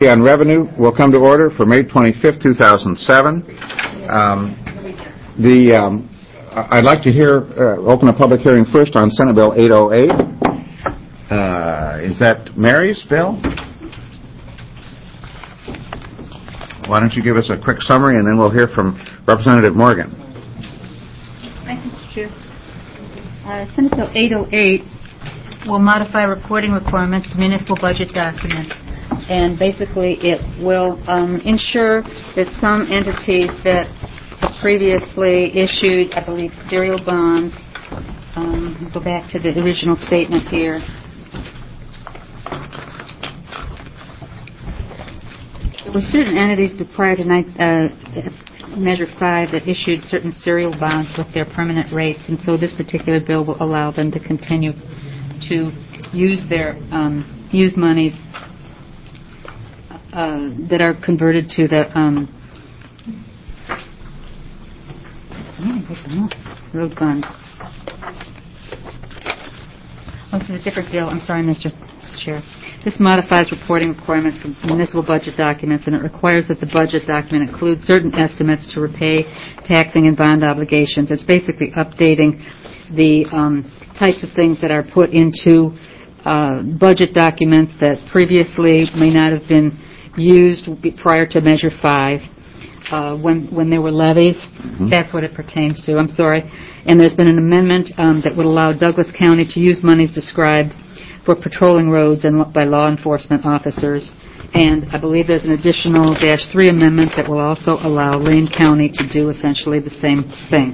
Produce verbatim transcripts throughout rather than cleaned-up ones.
On revenue will come to order for May twenty-fifth, two thousand seven. Um, the um, I'd like to hear uh, open a public hearing first on Senate Bill eight oh eight. Uh, is that Mary's bill? Why don't you give us a quick summary, and then we'll hear from Representative Morgan. Thank you, Mister Chair. Uh, Senate Bill eight oh eight will modify reporting requirements to municipal budget documents. And basically it will um, ensure that some entities that previously issued, I believe, serial bonds, um, go back to the original statement here. There were certain entities prior to uh, Measure five that issued certain serial bonds with their permanent rates, and so this particular bill will allow them to continue to use their um, use monies Uh, that are converted to the um, road fund. Oh, this is a different bill. I'm sorry, Mister Chair. This modifies reporting requirements for municipal budget documents, and it requires that the budget document include certain estimates to repay taxing and bond obligations. It's basically updating the um, types of things that are put into uh, budget documents that previously may not have been used prior to Measure five uh, when when there were levies. Mm-hmm. That's what it pertains to. I'm sorry. And there's been an amendment um, that would allow Douglas County to use monies described for patrolling roads and by law enforcement officers. And I believe there's an additional Dash three amendment that will also allow Lane County to do essentially the same thing.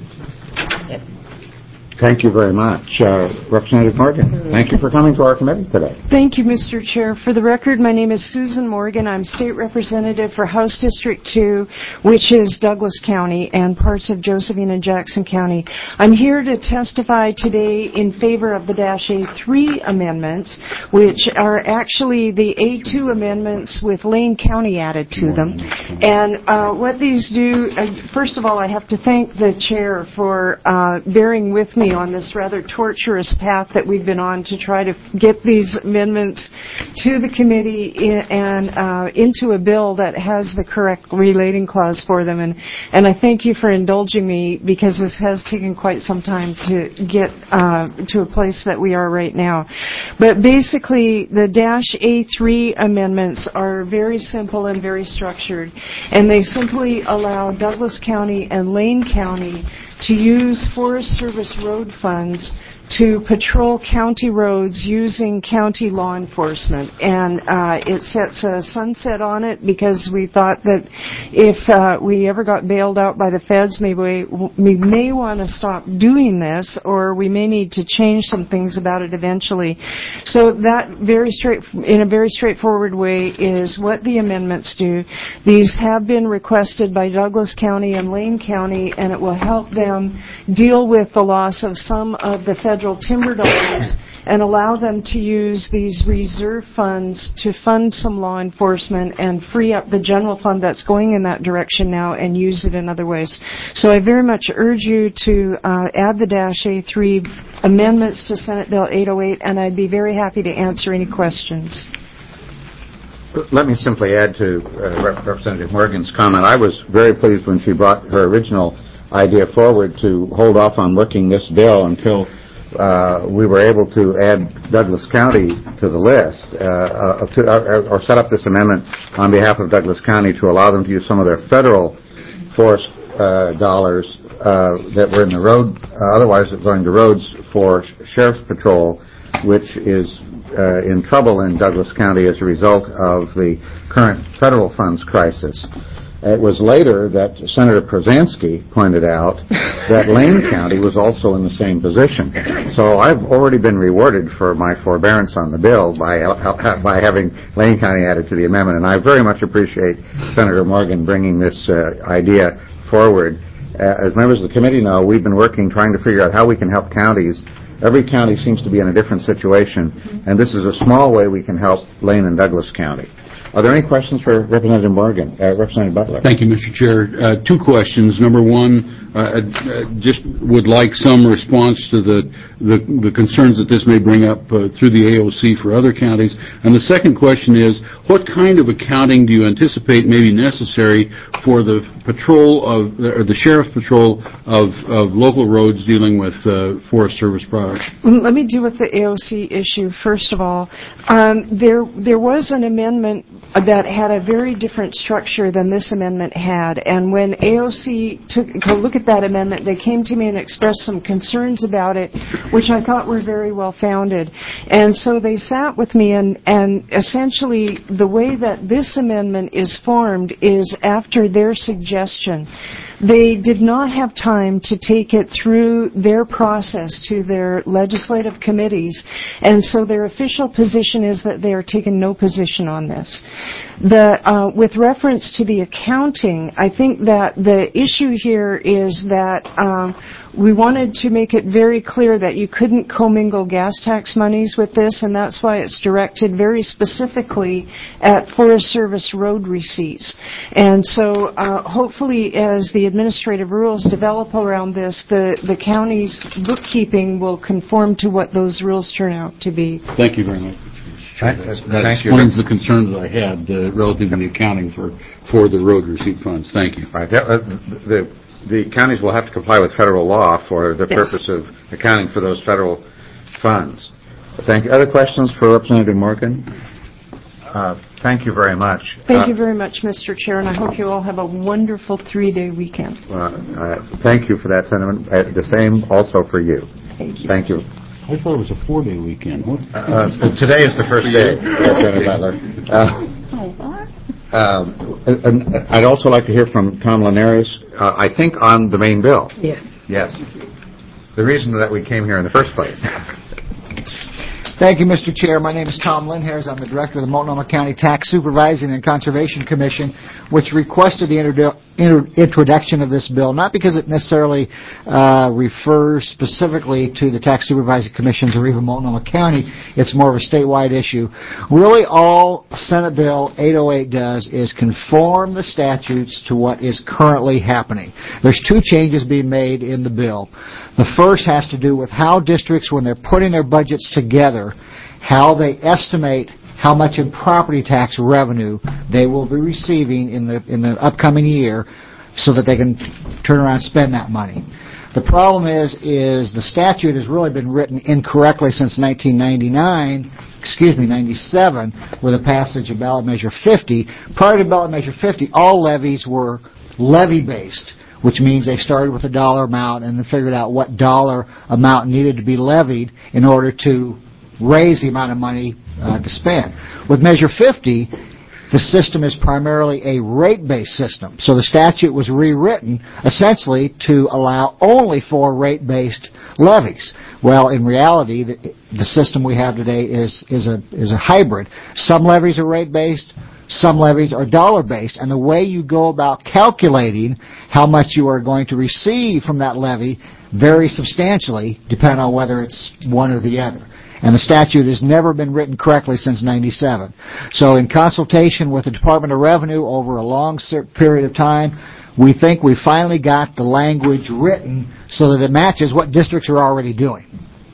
Thank you very much. Uh, Representative Morgan, thank you for coming to our committee today. Thank you, Mister Chair. For the record, my name is Susan Morgan. I'm State Representative for House District two, which is Douglas County and parts of Josephine and Jackson County. I'm here to testify today in favor of the Dash A three amendments, which are actually the A two amendments with Lane County added to them. And uh, what these do, uh, first of all, I have to thank the Chair for uh, bearing with me on this rather torturous path that we've been on to try to get these amendments to the committee in, and uh, into a bill that has the correct relating clause for them. And, and I thank you for indulging me, because this has taken quite some time to get uh, to a place that we are right now. But basically, the Dash A three amendments are very simple and very structured, and they simply allow Douglas County and Lane County to use Forest Service road funds to patrol county roads using county law enforcement. And uh, it sets a sunset on it, because we thought that if uh, we ever got bailed out by the feds, maybe we, we may want to stop doing this, or we may need to change some things about it eventually. So that very straight, in a very straightforward way, is what the amendments do. These have been requested by Douglas County and Lane County, and it will help them deal with the loss of some of the federal timber dollars and allow them to use these reserve funds to fund some law enforcement and free up the general fund that's going in that direction now and use it in other ways. So I very much urge you to uh, add the Dash A three amendments to Senate Bill eight oh eight, and I'd be very happy to answer any questions. Let me simply add to uh, Rep- Representative Morgan's comment. I was very pleased when she brought her original idea forward to hold off on working this bill until Uh, we were able to add Douglas County to the list, uh, uh, to, uh, or set up this amendment on behalf of Douglas County to allow them to use some of their federal forest uh, dollars uh, that were in the road, uh, otherwise going to roads for sh- Sheriff's Patrol, which is uh, in trouble in Douglas County as a result of the current federal funds crisis. It was later that Senator Przansky pointed out that Lane County was also in the same position. So I've already been rewarded for my forbearance on the bill by by having Lane County added to the amendment, and I very much appreciate Senator Morgan bringing this uh, idea forward. Uh, as members of the committee know, we've been working trying to figure out how we can help counties. Every county seems to be in a different situation, and this is a small way we can help Lane and Douglas County. Are there any questions for Representative Morgan? Uh, Representative Butler. Thank you, Mister Chair. Uh, two questions. Number one, uh, uh, just would like some response to the, the, the concerns that this may bring up uh, through the A O C for other counties. And the second question is, what kind of accounting do you anticipate may be necessary for the patrol of, or the sheriff's patrol of, of local roads dealing with uh, Forest Service products? Let me deal with the A O C issue first of all. Um, there, there was an amendment that had a very different structure than this amendment had, and when A O C took a look at that amendment, they came to me and expressed some concerns about it, which I thought were very well founded. And so they sat with me, and, and essentially the way that this amendment is formed is after their suggestion. They did not have time to take it through their process to their legislative committees, and so their official position is that they are taking no position on this. The, uh, with reference to the accounting, I think that the issue here is that um, we wanted to make it very clear that you couldn't commingle gas tax monies with this, and that's why it's directed very specifically at Forest Service road receipts. And so uh, hopefully as the administrative rules develop around this, the, the county's bookkeeping will conform to what those rules turn out to be. Thank you very much. That, that explains the concerns that I had uh, relative to the accounting for, for the road receipt funds. Thank you. Right. Uh, the, the counties will have to comply with federal law for the Yes. purpose of accounting for those federal funds. Thank you. Other questions for Representative Morgan? Uh, thank you very much. Thank uh, you very much, Mister Chair, and I hope you all have a wonderful three-day weekend. Uh, uh, thank you for that sentiment. Uh, the same also for you. Thank you. Thank you. I thought it was a four-day weekend. What? Uh, today is the first day, Representative Butler. Uh, um, and I'd also like to hear from Tom Linares, uh, I think on the main bill. Yes. Yes. The reason that we came here in the first place. Thank you, Mister Chair. My name is Tom Lindhairs. I'm the Director of the Multnomah County Tax Supervising and Conservation Commission, which requested the introdu- inter- introduction of this bill, not because it necessarily uh, refers specifically to the Tax Supervising Commissions or even Multnomah County. It's more of a statewide issue. Really, all Senate Bill eight oh eight does is conform the statutes to what is currently happening. There's two changes being made in the bill. The first has to do with how districts, when they're putting their budgets together, how they estimate how much in property tax revenue they will be receiving in the in the upcoming year so that they can turn around and spend that money. The problem is, is the statute has really been written incorrectly since nineteen ninety-nine, excuse me, ninety-seven, with the passage of Ballot Measure fifty. Prior to Ballot Measure fifty, all levies were levy-based, which means they started with a dollar amount and then figured out what dollar amount needed to be levied in order to raise the amount of money uh, to spend. With Measure fifty, the system is primarily a rate-based system. So the statute was rewritten essentially to allow only for rate-based levies. Well, in reality, the, the system we have today is, is, a, is a hybrid. Some levies are rate-based, some levies are dollar-based, and the way you go about calculating how much you are going to receive from that levy varies substantially depending on whether it's one or the other. And the statute has never been written correctly since ninety-seven. So in consultation with the Department of Revenue over a long period of time, we think we finally got the language written so that it matches what districts are already doing,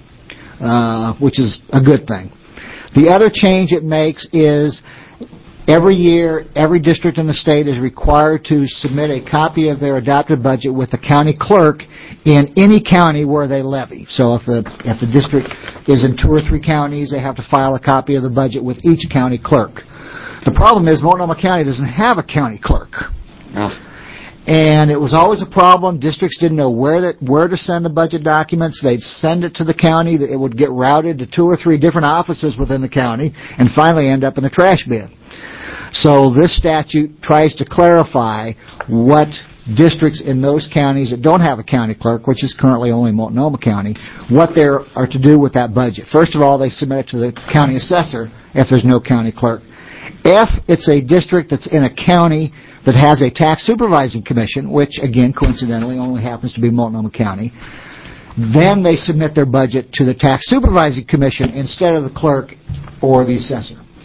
uh, which is a good thing. The other change it makes is every year, every district in the state is required to submit a copy of their adopted budget with the county clerk in any county where they levy. So if the if the district is in two or three counties, they have to file a copy of the budget with each county clerk. The problem is Multnomah County doesn't have a county clerk. Oh. And it was always a problem. Districts didn't know where that where to send the budget documents. They'd send it to the county. It would get routed to two or three different offices within the county and finally end up in the trash bin. So this statute tries to clarify what districts in those counties that don't have a county clerk, which is currently only Multnomah County, what they are to do with that budget. First of all, they submit it to the county assessor if there's no county clerk. If it's a district that's in a county that has a tax supervising commission, which again coincidentally only happens to be Multnomah County, then they submit their budget to the tax supervising commission instead of the clerk or the assessor.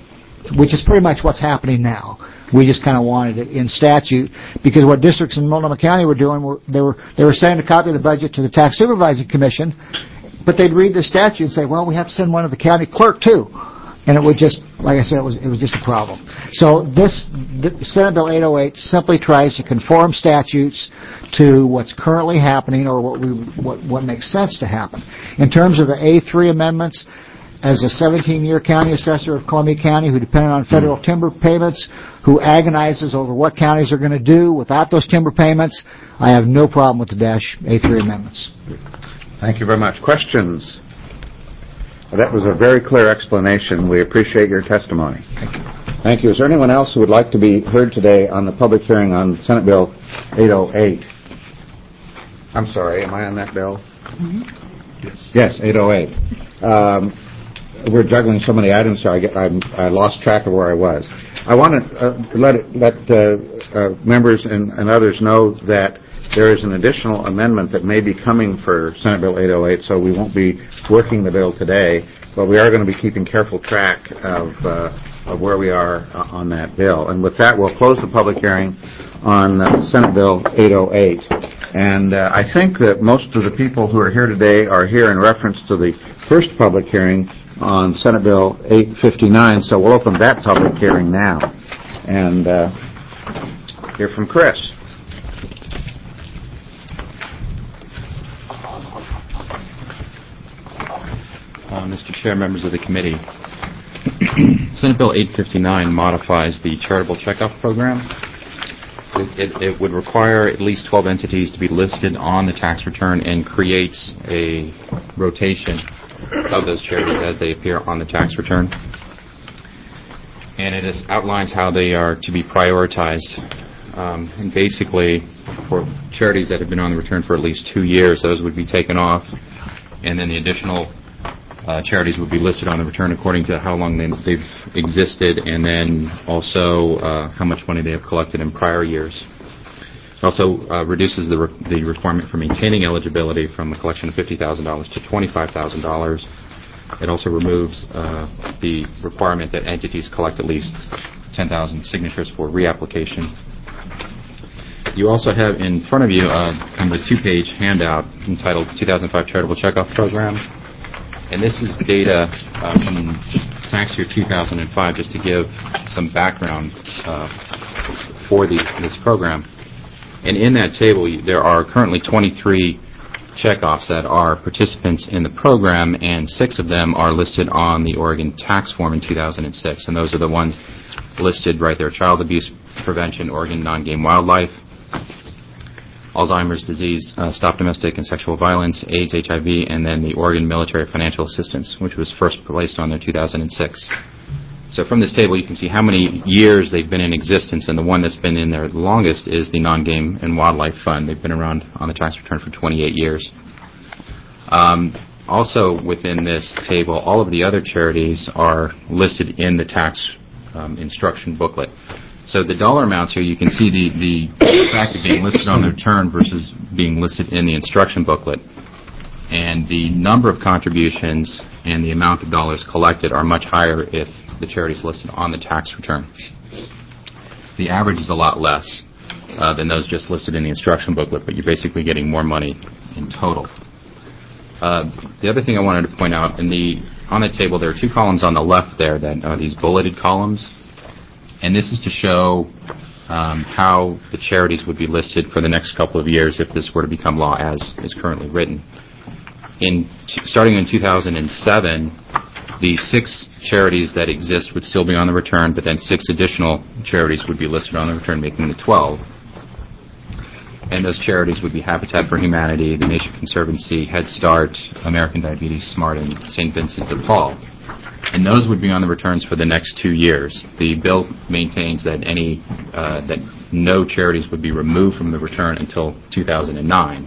which is pretty much what's happening now. We just kind of wanted it in statute because what districts in Multnomah County were doing, were they were they were sending a copy of the budget to the Tax Supervising Commission, but they'd read the statute and say, well, we have to send one to the county clerk too. And it would just, like I said, it was, it was just a problem. So this, the Senate Bill eight oh eight simply tries to conform statutes to what's currently happening or what we what, what makes sense to happen. In terms of the A three amendments, as a seventeen-year county assessor of Columbia County who depended on federal timber payments, who agonizes over what counties are going to do without those timber payments, I have no problem with the dash A three amendments. Thank you very much. Questions? That was a very clear explanation. We appreciate your testimony. Thank you. Thank you. Is there anyone else who would like to be heard today on the public hearing on Senate Bill eight oh eight? I'm sorry, am I on that bill? Mm-hmm. Yes. Yes, eight oh eight. Um, we're juggling so many items here, I, get, I'm, I lost track of where I was. I want to uh, let, it, let uh, uh, members and, and others know that there is an additional amendment that may be coming for Senate Bill eight oh eight, so we won't be working the bill today, but we are going to be keeping careful track of, uh, of where we are uh, on that bill. And with that, we'll close the public hearing on uh, Senate Bill eight oh eight. And uh, I think that most of the people who are here today are here in reference to the first public hearing on Senate Bill eight fifty-nine, so we'll open that public hearing now and uh, hear from Chris. Uh, Mister Chair, members of the committee, Senate Bill eight fifty-nine modifies the charitable checkoff program. It, it, it would require at least twelve entities to be listed on the tax return and creates a rotation of those charities as they appear on the tax return. And it is, outlines how they are to be prioritized. Um, and basically, for charities that have been on the return for at least two years, those would be taken off, and then the additional uh, charities would be listed on the return according to how long they, they've existed, and then also uh, how much money they have collected in prior years. It also uh, reduces the, re- the requirement for maintaining eligibility from a collection of fifty thousand dollars to twenty-five thousand dollars. It also removes uh, the requirement that entities collect at least ten thousand signatures for reapplication. You also have in front of you uh, kind of a two-page handout entitled two thousand five Charitable Checkoff Program. And this is data uh, from tax year two thousand five, just to give some background uh, for the, this program. And in that table, there are currently twenty-three checkoffs that are participants in the program, and six of them are listed on the Oregon tax form in two thousand six. And those are the ones listed right there: child abuse prevention, Oregon non-game wildlife, Alzheimer's disease, uh, stop domestic and sexual violence, AIDS, H I V, and then the Oregon military financial assistance, which was first placed on there in two thousand six. So from this table, you can see how many years they've been in existence, and the one that's been in there the longest is the Non-Game and Wildlife Fund. They've been around on the tax return for twenty-eight years. Um, also within this table, all of the other charities are listed in the tax um, instruction booklet. So the dollar amounts here, you can see the, the fact of being listed on the return versus being listed in the instruction booklet. And the number of contributions and the amount of dollars collected are much higher if the charity is listed on the tax return. The average is a lot less uh, than those just listed in the instruction booklet, but you're basically getting more money in total. Uh, the other thing I wanted to point out, in the on the table there are two columns on the left there that are these bulleted columns, and this is to show um, how the charities would be listed for the next couple of years if this were to become law as is currently written. In t- starting in two thousand seven, the six charities that exist would still be on the return, but then six additional charities would be listed on the return, making the twelve. And those charities would be Habitat for Humanity, the Nation Conservancy, Head Start, American Diabetes Smart, and Saint Vincent de Paul. And those would be on the returns for the next two years. The bill maintains that any uh, that no charities would be removed from the return until two thousand nine.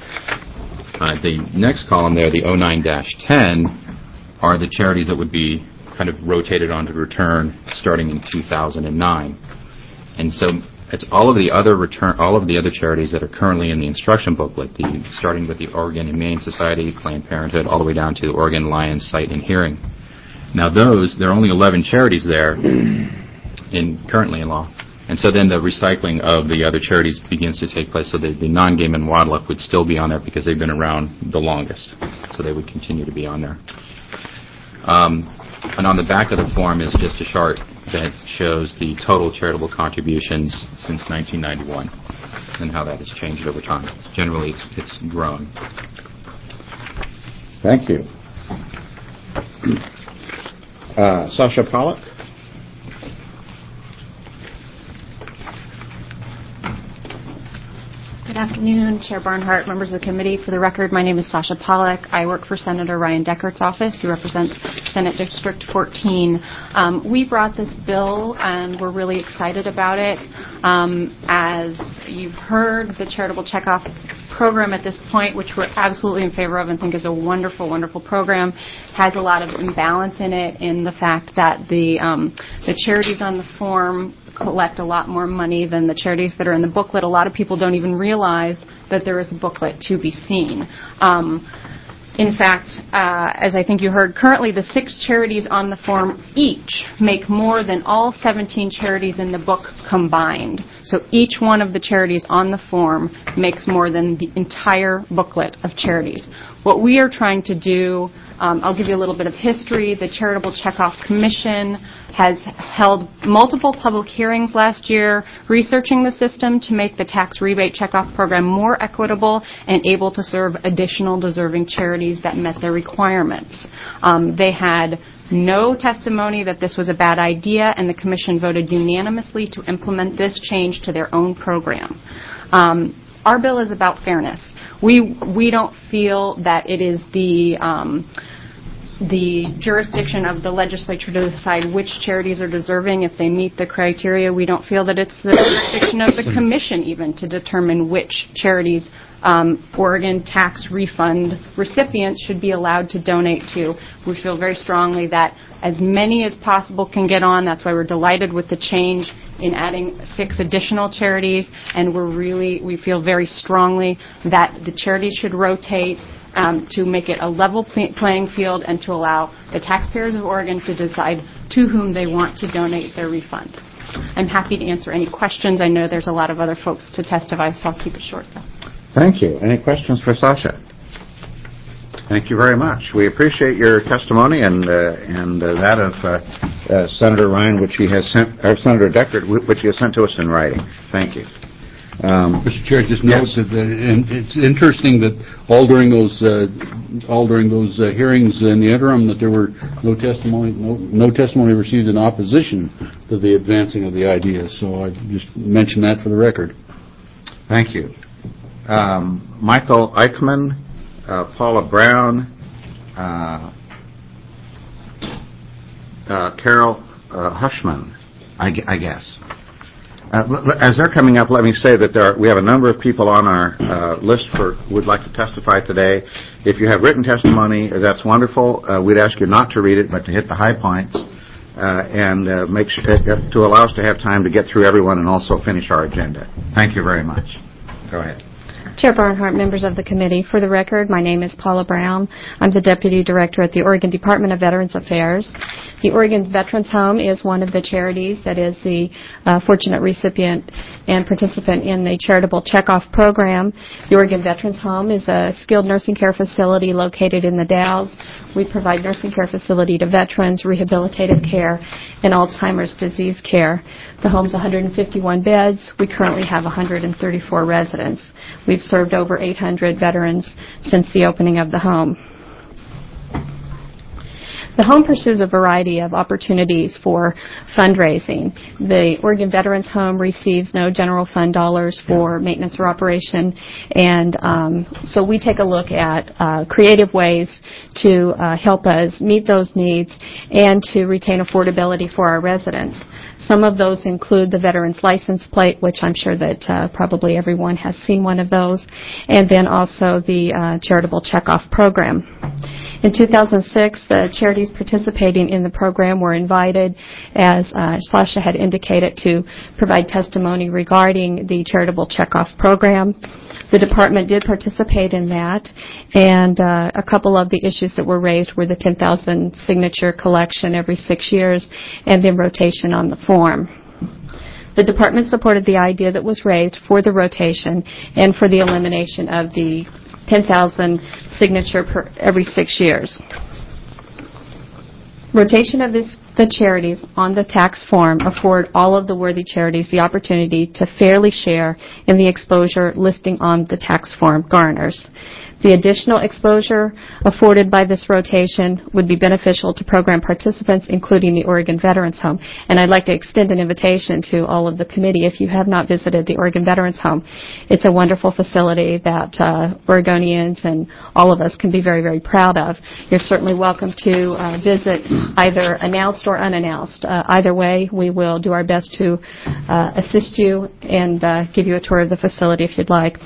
Uh, the next column there, the oh nine dash ten, are the charities that would be kind of rotated onto the return starting in two thousand nine. And so it's all of the other return, all of the other charities that are currently in the instruction booklet, the, starting with the Oregon Humane Society, Planned Parenthood, all the way down to the Oregon Lions Sight and Hearing. Now those, there are only eleven charities there in currently in law. And so then the recycling of the other charities begins to take place. So the, the non-game and wildlife would still be on there because they've been around the longest. So they would continue to be on there. Um, and on the back of the form is just a chart that shows the total charitable contributions since nineteen ninety-one and how that has changed over time. Generally, it's, it's grown. Thank you. Uh, Sasha Pollock. Good afternoon, Chair Barnhart, members of the committee. For the record, my name is Sasha Pollock. I work for Senator Ryan Deckert's office, who represents Senate District fourteen. Um, we brought this bill, and we're really excited about it. Um, as you've heard, the charitable checkoff program at this point, which we're absolutely in favor of and think is a wonderful, wonderful program, has a lot of imbalance in it in the fact that the um, the charities on the form collect a lot more money than the charities that are in the booklet. A lot of people don't even realize that there is a booklet to be seen. Um, in fact, uh, as I think you heard, currently the six charities on the form each make more than all seventeen charities in the book combined. So each one of the charities on the form makes more than the entire booklet of charities. What we are trying to do, um, I'll give you a little bit of history. The Charitable Checkoff Commission has held multiple public hearings last year researching the system to make the tax rebate checkoff program more equitable and able to serve additional deserving charities that met their requirements. Um, they had no testimony that this was a bad idea, and the Commission voted unanimously to implement this change to their own program. Um, our bill is about fairness. We we don't feel that it is the um, the jurisdiction of the legislature to decide which charities are deserving if they meet the criteria. We don't feel that it's the jurisdiction of the Commission even to determine which charities um, Oregon tax refund recipients should be allowed to donate to. We feel very strongly that as many as possible can get on. That's why we're delighted with the change in adding six additional charities, and we're really, we feel very strongly that the charities should rotate um, to make it a level pl- playing field and to allow the taxpayers of Oregon to decide to whom they want to donate their refund. I'm happy to answer any questions. I know there's a lot of other folks to testify, so I'll keep it short, though. Thank you. Any questions for Sasha? Thank you very much. We appreciate your testimony and uh, and uh, that of uh, uh, Senator Ryan, which he has sent, or Senator Deckert, which he has sent to us in writing. Thank you. Um, Mister Chair, just note yes. that, uh, and it's interesting that all during those uh, all during those uh, hearings in the interim that there were no testimony no, no testimony received in opposition to the advancing of the idea. So I just mention that for the record. Thank you. Um, Michael Eichmann, uh, Paula Brown, uh, uh, Carol uh, Hushman, I, I guess. Uh, as they're coming up, let me say that there are, we have a number of people on our uh, list for would like to testify today. If you have written testimony, that's wonderful. Uh, we'd ask you not to read it, but to hit the high points uh, and uh, make sure uh, to allow us to have time to get through everyone and also finish our agenda. Thank you very much. Go ahead. Chair Barnhart, members of the committee, for the record, my name is Paula Brown. I'm the Deputy Director at the Oregon Department of Veterans Affairs. The Oregon Veterans Home is one of the charities that is the uh, fortunate recipient and participant in the Charitable Checkoff Program. The Oregon Veterans Home is a skilled nursing care facility located in the Dalles. We provide nursing care facility to veterans, rehabilitative care, and Alzheimer's disease care. The home's one hundred fifty-one beds. We currently have one hundred thirty-four residents. We've served over eight hundred veterans since the opening of the home. The home pursues a variety of opportunities for fundraising. The Oregon Veterans Home receives no general fund dollars for maintenance or operation, and um, so we take a look at uh, creative ways to uh, help us meet those needs and to retain affordability for our residents. Some of those include the Veterans License Plate, which I'm sure that uh, probably everyone has seen one of those, and then also the uh, Charitable Checkoff Program. In two thousand six, the charities participating in the program were invited, as uh, Sasha had indicated, to provide testimony regarding the Charitable Checkoff Program. The department did participate in that, and uh, a couple of the issues that were raised were the ten thousand signature collection every six years and then rotation on the form. The department supported the idea that was raised for the rotation and for the elimination of the ten thousand signature per every six years. Rotation of this, the charities on the tax form afford all of the worthy charities the opportunity to fairly share in the exposure listing on the tax form garners. The additional exposure afforded by this rotation would be beneficial to program participants, including the Oregon Veterans Home. And I'd like to extend an invitation to all of the committee if you have not visited the Oregon Veterans Home. It's a wonderful facility that uh, Oregonians and all of us can be very, very proud of. You're certainly welcome to uh, visit either announced or unannounced. Uh, either way, we will do our best to uh, assist you and uh, give you a tour of the facility if you'd like.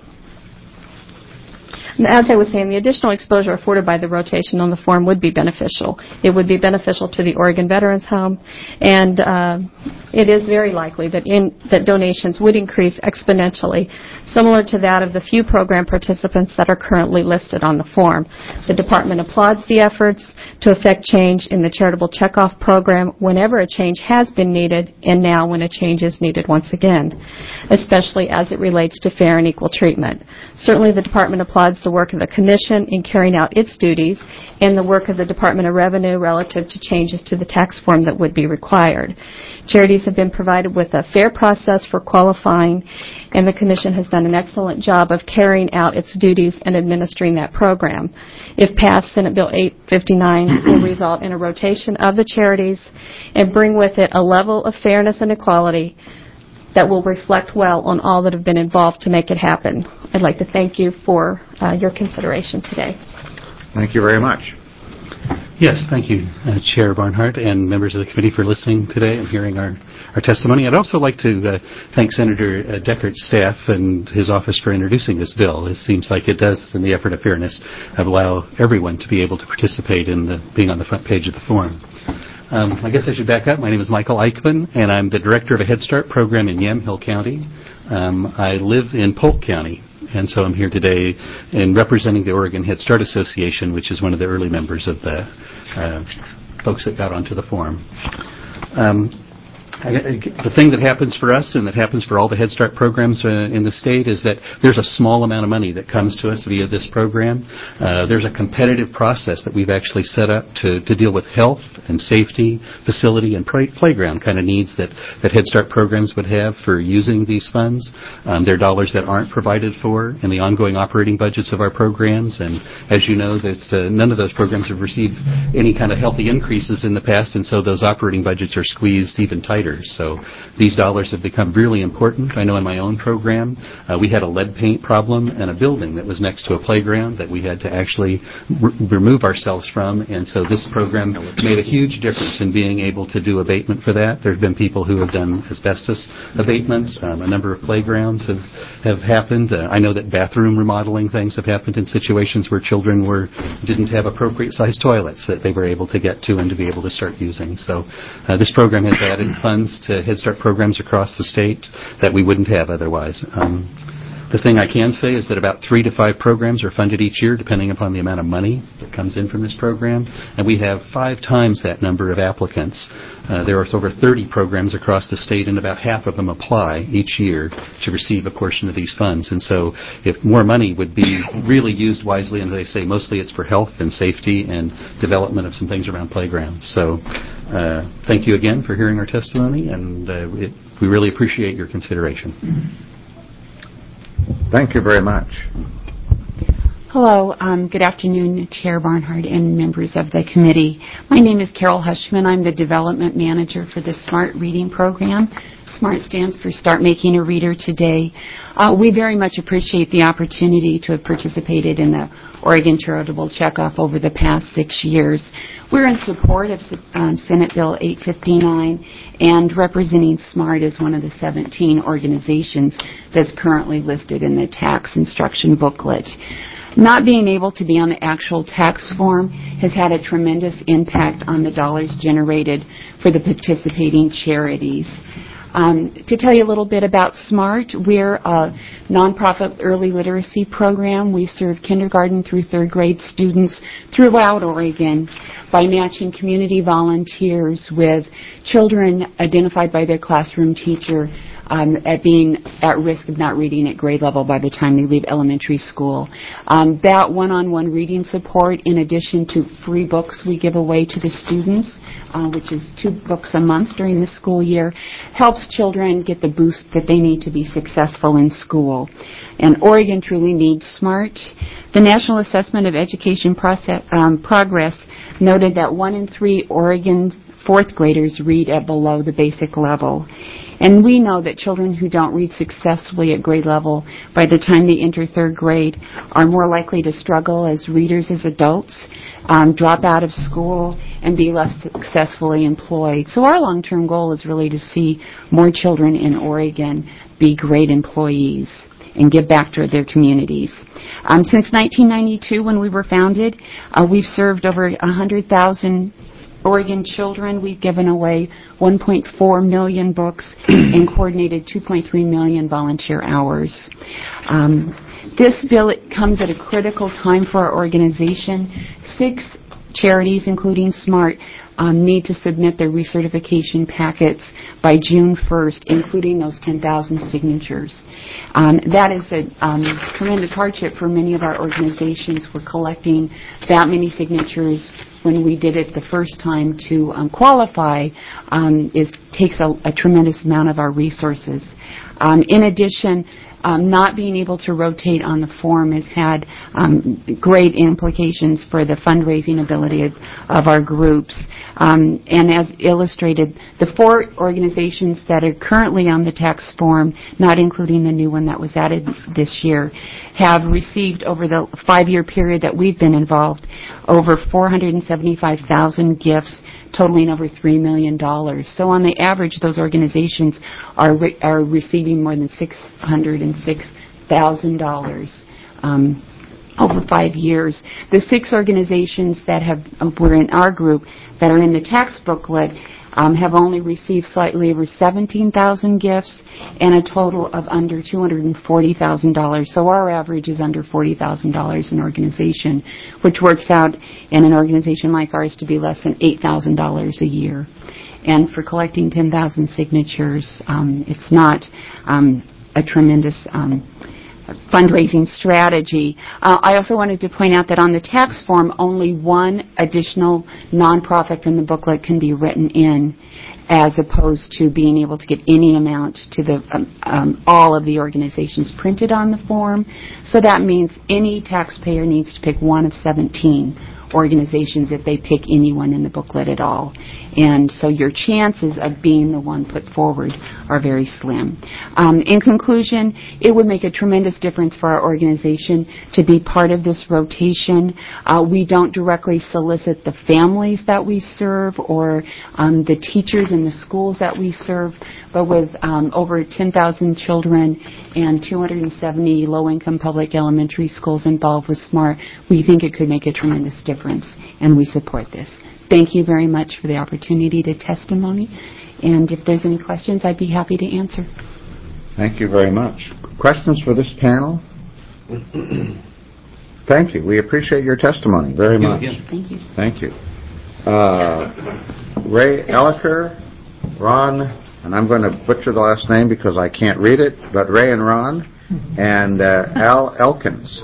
As I was saying, the additional exposure afforded by the rotation on the form would be beneficial. It would be beneficial to the Oregon Veterans Home, and uh, it is very likely that, in, that donations would increase exponentially, similar to that of the few program participants that are currently listed on the form. The department applauds the efforts to effect change in the charitable checkoff program whenever a change has been needed, and now when a change is needed once again, especially as it relates to fair and equal treatment. Certainly the department applauds the work of the Commission in carrying out its duties and the work of the Department of Revenue relative to changes to the tax form that would be required. Charities have been provided with a fair process for qualifying, and the Commission has done an excellent job of carrying out its duties and administering that program. If passed, Senate Bill eight fifty-nine will result in a rotation of the charities and bring with it a level of fairness and equality that will reflect well on all that have been involved to make it happen. I'd like to thank you for uh, your consideration today. Thank you very much. Yes, thank you, uh, Chair Barnhart and members of the committee for listening today and hearing our, our testimony. I'd also like to uh, thank Senator uh, Deckert's staff and his office for introducing this bill. It seems like it does, in the effort of fairness, allow everyone to be able to participate in the, being on the front page of the form. Um, I guess I should back up. My name is Michael Eichmann, and I'm the director of a Head Start program in Yamhill County. Um, I live in Polk County, and so I'm here today in representing the Oregon Head Start Association, which is one of the early members of the uh, folks that got onto the forum. Um, I, the thing that happens for us and that happens for all the Head Start programs uh, in the state is that there's a small amount of money that comes to us via this program. Uh, there's a competitive process that we've actually set up to, to deal with health and safety, facility, and play, playground kind of needs that, that Head Start programs would have for using these funds. Um, there are dollars that aren't provided for in the ongoing operating budgets of our programs, and as you know, that's, uh, none of those programs have received any kind of healthy increases in the past, and so those operating budgets are squeezed even tighter. So these dollars have become really important. I know in my own program, uh, we had a lead paint problem in a building that was next to a playground that we had to actually r- remove ourselves from, and so this program made a huge difference in being able to do abatement for that. There have been people who have done asbestos abatement. Um, a number of playgrounds have, have happened. Uh, I know that bathroom remodeling things have happened in situations where children were didn't have appropriate sized toilets that they were able to get to and to be able to start using. So uh, this program has added funds to Head Start programs across the state that we wouldn't have otherwise. Um, the thing I can say is that about three to five programs are funded each year, depending upon the amount of money that comes in from this program, and we have five times that number of applicants. Uh, there are over thirty programs across the state, and about half of them apply each year to receive a portion of these funds. And so if more money would be really used wisely, and as I say, mostly it's for health and safety and development of some things around playgrounds. So uh, thank you again for hearing our testimony, and uh, it, we really appreciate your consideration. Thank you very much. Hello. Um, good afternoon, Chair Barnhart and members of the committee. My name is Carol Hushman. I'm the development manager for the SMART reading program. SMART stands for Start Making a Reader Today. Uh, we very much appreciate the opportunity to have participated in the Oregon Charitable Checkoff over the past six years. We're in support of um, Senate Bill eight fifty-nine and representing SMART as one of the seventeen organizations that's currently listed in the tax instruction booklet. Not being able to be on the actual tax form has had a tremendous impact on the dollars generated for the participating charities. Um, to tell you a little bit about SMART, we're a nonprofit early literacy program. We serve kindergarten through third grade students throughout Oregon by matching community volunteers with children identified by their classroom teacher Um, at being at risk of not reading at grade level by the time they leave elementary school. Um, that one-on-one reading support, in addition to free books we give away to the students, uh, which is two books a month during the school year, helps children get the boost that they need to be successful in school. And Oregon truly needs SMART. The National Assessment of Education process, um, Progress noted that one in three Oregon fourth graders read at below the basic level. And we know that children who don't read successfully at grade level by the time they enter third grade are more likely to struggle as readers as adults, um, drop out of school, and be less successfully employed. So our long-term goal is really to see more children in Oregon be great employees and give back to their communities. Um, since nineteen ninety-two, when we were founded, uh, we've served over one hundred thousand Oregon children. We've given away one point four million books and coordinated two point three million volunteer hours. Um, this bill it comes at a critical time for our organization. Six charities, including SMART, um, need to submit their recertification packets by June first, including those ten thousand signatures. Um, that is a um, tremendous hardship for many of our organizations. We're collecting that many signatures when we did it the first time to um, qualify um, is takes a, a tremendous amount of our resources. Um, in addition, um, not being able to rotate on the form has had um, great implications for the fundraising ability of, of our groups. Um, and as illustrated, the four organizations that are currently on the tax form, not including the new one that was added this year, have received over the five-year period that we've been involved over four hundred seventy-five thousand gifts, totaling over three million dollars. So on the average, those organizations are re- are receiving more than six hundred six thousand dollars um, over five years. The six organizations that have uh, were in our group that are in the tax booklet um, have only received slightly over seventeen thousand gifts and a total of under two hundred forty thousand dollars. So our average is under forty thousand dollars an organization, which works out in an organization like ours to be less than eight thousand dollars a year. And for collecting ten thousand signatures, um, it's not um, a tremendous um, fundraising strategy. Uh, I also wanted to point out that on the tax form, only one additional nonprofit from the booklet can be written in, as opposed to being able to get any amount to the um, um, all of the organizations printed on the form. So that means any taxpayer needs to pick one of seventeen organizations if they pick anyone in the booklet at all. And so your chances of being the one put forward are very slim. Um, in conclusion, it would make a tremendous difference for our organization to be part of this rotation. Uh, we don't directly solicit the families that we serve or um, the teachers in the schools that we serve, but with um, over ten thousand children and two hundred seventy low-income public elementary schools involved with SMART, we think it could make a tremendous difference, and we support this. Thank you very much for the opportunity to testimony, and if there's any questions, I'd be happy to answer. Thank you very much. Questions for this panel? Thank you. We appreciate your testimony very much. Thank you. Thank you. Uh, Ray Elliker, Ron, and I'm going to butcher the last name because I can't read it, but Ray and Ron, and uh, Al Elkins.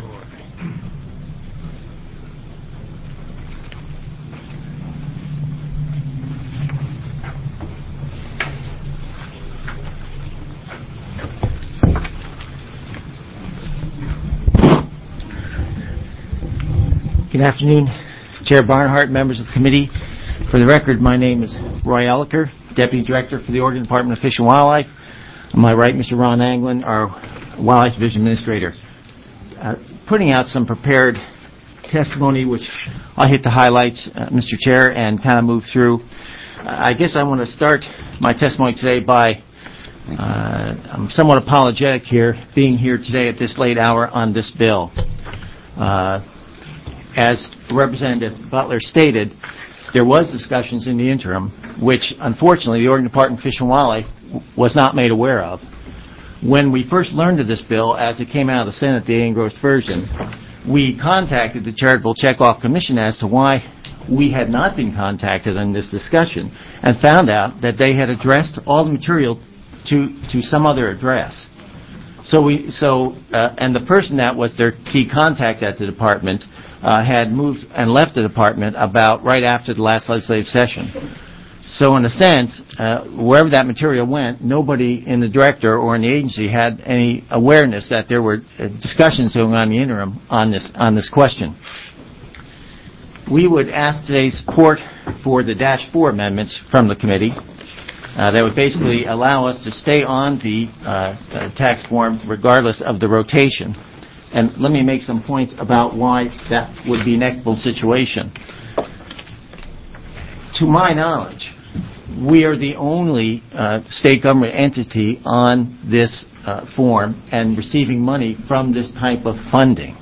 Good afternoon, Chair Barnhart, members of the committee. For the record, my name is Roy Elliker, Deputy Director for the Oregon Department of Fish and Wildlife. On my right, Mister Ron Anglin, our Wildlife Division Administrator. Uh, putting out some prepared testimony, which I'll hit the highlights, uh, Mister Chair, and kind of move through. Uh, I guess I want to start my testimony today by, uh, I'm somewhat apologetic here, being here today at this late hour on this bill. Uh, As Representative Butler stated, there was discussions in the interim, which unfortunately the Oregon Department of Fish and Wildlife was not made aware of. When we first learned of this bill, as it came out of the Senate, the engrossed version, we contacted the Charitable Checkoff Commission as to why we had not been contacted in this discussion, and found out that they had addressed all the material to to some other address. So we so uh, and the person that was their key contact at the department uh, had moved and left the department about right after the last legislative session. So in a sense, uh, wherever that material went, nobody in the director or in the agency had any awareness that there were uh, discussions going on in the interim on this on this question. We would ask today's support for the Dash four amendments from the committee uh, that would basically allow us to stay on the uh, uh, tax form regardless of the rotation. And let me make some points about why that would be an equitable situation. To my knowledge, we are the only uh, state government entity on this uh, form and receiving money from this type of funding.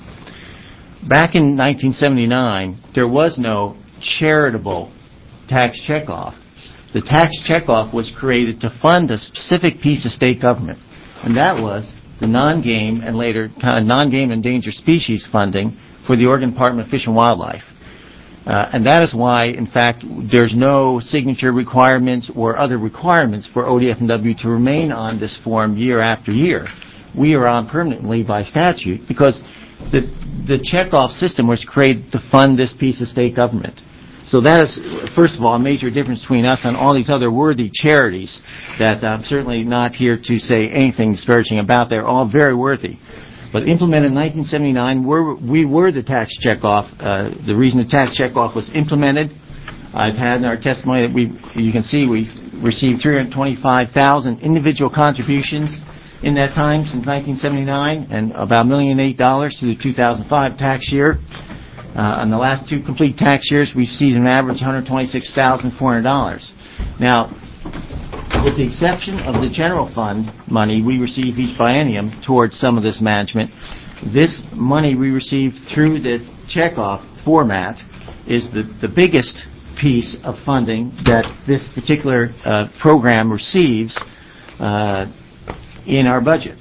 Back in nineteen seventy-nine, there was no charitable tax checkoff. The tax checkoff was created to fund a specific piece of state government, and that was the non-game and later uh, non-game endangered species funding for the Oregon Department of Fish and Wildlife. Uh, and that is why, in fact, there's no signature requirements or other requirements for O D F and W to remain on this form year after year. We are on permanently by statute because the the checkoff system was created to fund this piece of state government. So that is, first of all, a major difference between us and all these other worthy charities that I'm certainly not here to say anything disparaging about. They're all very worthy. But implemented in nineteen seventy-nine, we're, we were the tax checkoff. Uh, the reason the tax checkoff was implemented, I've had in our testimony that we, you can see we received three hundred twenty-five thousand individual contributions in that time since nineteen seventy-nine, and about a million eight dollars through the two thousand five tax year. Uh, in the last two complete tax years, we've received an average one hundred twenty-six thousand four hundred dollars. Now, with the exception of the general fund money we receive each biennium towards some of this management, this money we receive through the checkoff format is the, the biggest piece of funding that this particular uh, program receives uh, in our budget.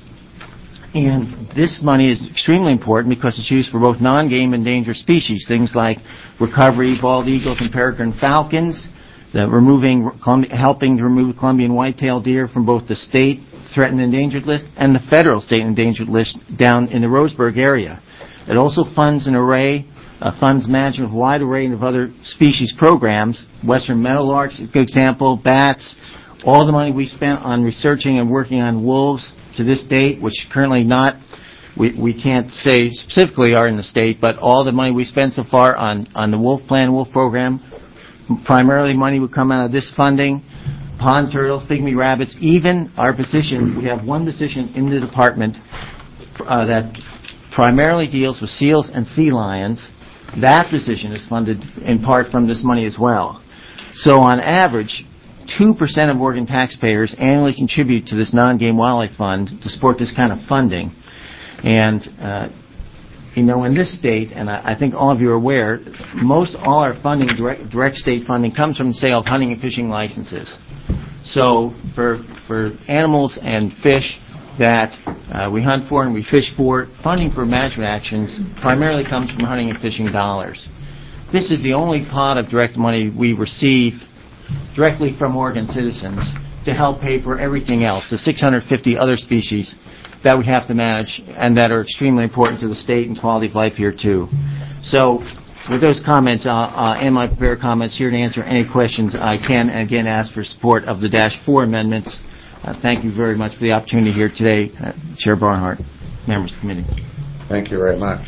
And this money is extremely important because it's used for both non-game endangered species, things like recovery, bald eagles and peregrine falcons, the removing, helping to remove Columbian white-tailed deer from both the state threatened endangered list and the federal state endangered list down in the Roseburg area. It also funds an array, uh, funds management of a wide array of other species programs, western meadowlarks, a good example, bats, all the money we spent on researching and working on wolves to this date, which currently not, we, we can't say specifically are in the state, but all the money we spent so far on, on the wolf plan, wolf program, primarily money would come out of this funding, pond turtles, pygmy rabbits, even our position, we have one position in the department uh, that primarily deals with seals and sea lions. That position is funded in part from this money as well. So on average, two percent of Oregon taxpayers annually contribute to this non-game wildlife fund to support this kind of funding. And, uh, you know, in this state, and I, I think all of you are aware, most all our funding, direct, direct state funding, comes from the sale of hunting and fishing licenses. So for, for animals and fish that uh, we hunt for and we fish for, funding for management actions primarily comes from hunting and fishing dollars. This is the only pot of direct money we receive directly from Oregon citizens to help pay for everything else, the six hundred fifty other species that we have to manage and that are extremely important to the state and quality of life here too. So with those comments uh, uh, and my prepared comments, here to answer any questions I can, and again ask for support of the Dash four amendments. Uh, thank you very much for the opportunity here today, uh, Chair Barnhart, members of the committee. Thank you very much.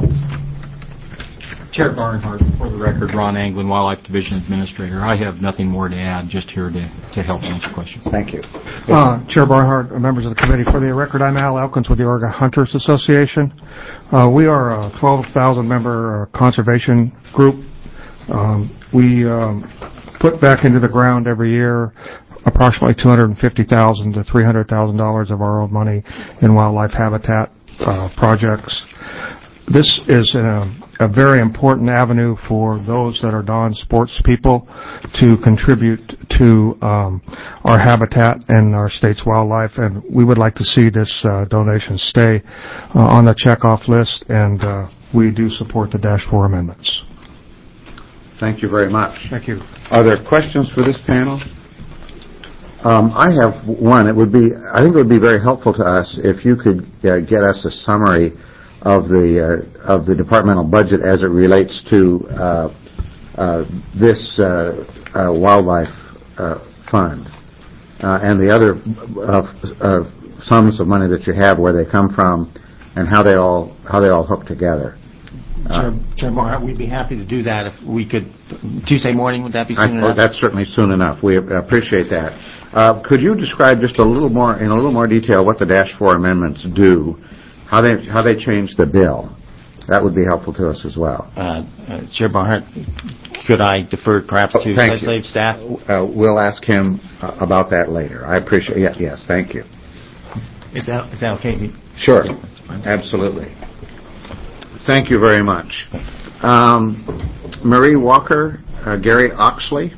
Chair Barnhart, for the record, Ron Anglin, Wildlife Division Administrator. I have nothing more to add, just here to, to help answer questions. Thank you. Uh, Chair Barnhart, members of the committee, for the record, I'm Al Elkins with the Oregon Hunters Association. Uh, we are a twelve thousand member uh, conservation group. Um, we um, put back into the ground every year approximately two hundred fifty thousand dollars to three hundred thousand dollars of our own money in wildlife habitat uh, projects. this is a, a very important avenue for those that are non-sports people to contribute to um, our habitat and our state's wildlife, and we would like to see this uh, donation stay uh, on the checkoff list, and uh, we do support the Dash four amendments. Thank you very much. Thank you. Are there questions for this panel? Um, I have one. It would be, I think it would be very helpful to us if you could uh, get us a summary of the uh, of the departmental budget as it relates to uh, uh, this uh, uh, wildlife uh, fund uh, and the other uh, uh, sums of money that you have, where they come from, and how they all how they all hook together. Uh, Chair, Chair Barnhart, we'd be happy to do that if we could. Tuesday morning, would that be soon I, enough? That's certainly soon enough. We appreciate that. Uh, could you describe just a little more, in a little more detail, what the Dash four amendments do, how they how they change the bill? That would be helpful to us as well. Uh, uh, Chair Barnhart, could I defer perhaps Oh, to thank legislative you. staff? Uh, we'll ask him uh, about that later. I appreciate. Yes, yes. Thank you. Is that is that okay? Sure. Absolutely. Thank you very much. Um, Marie Walker, uh, Gary Oxley.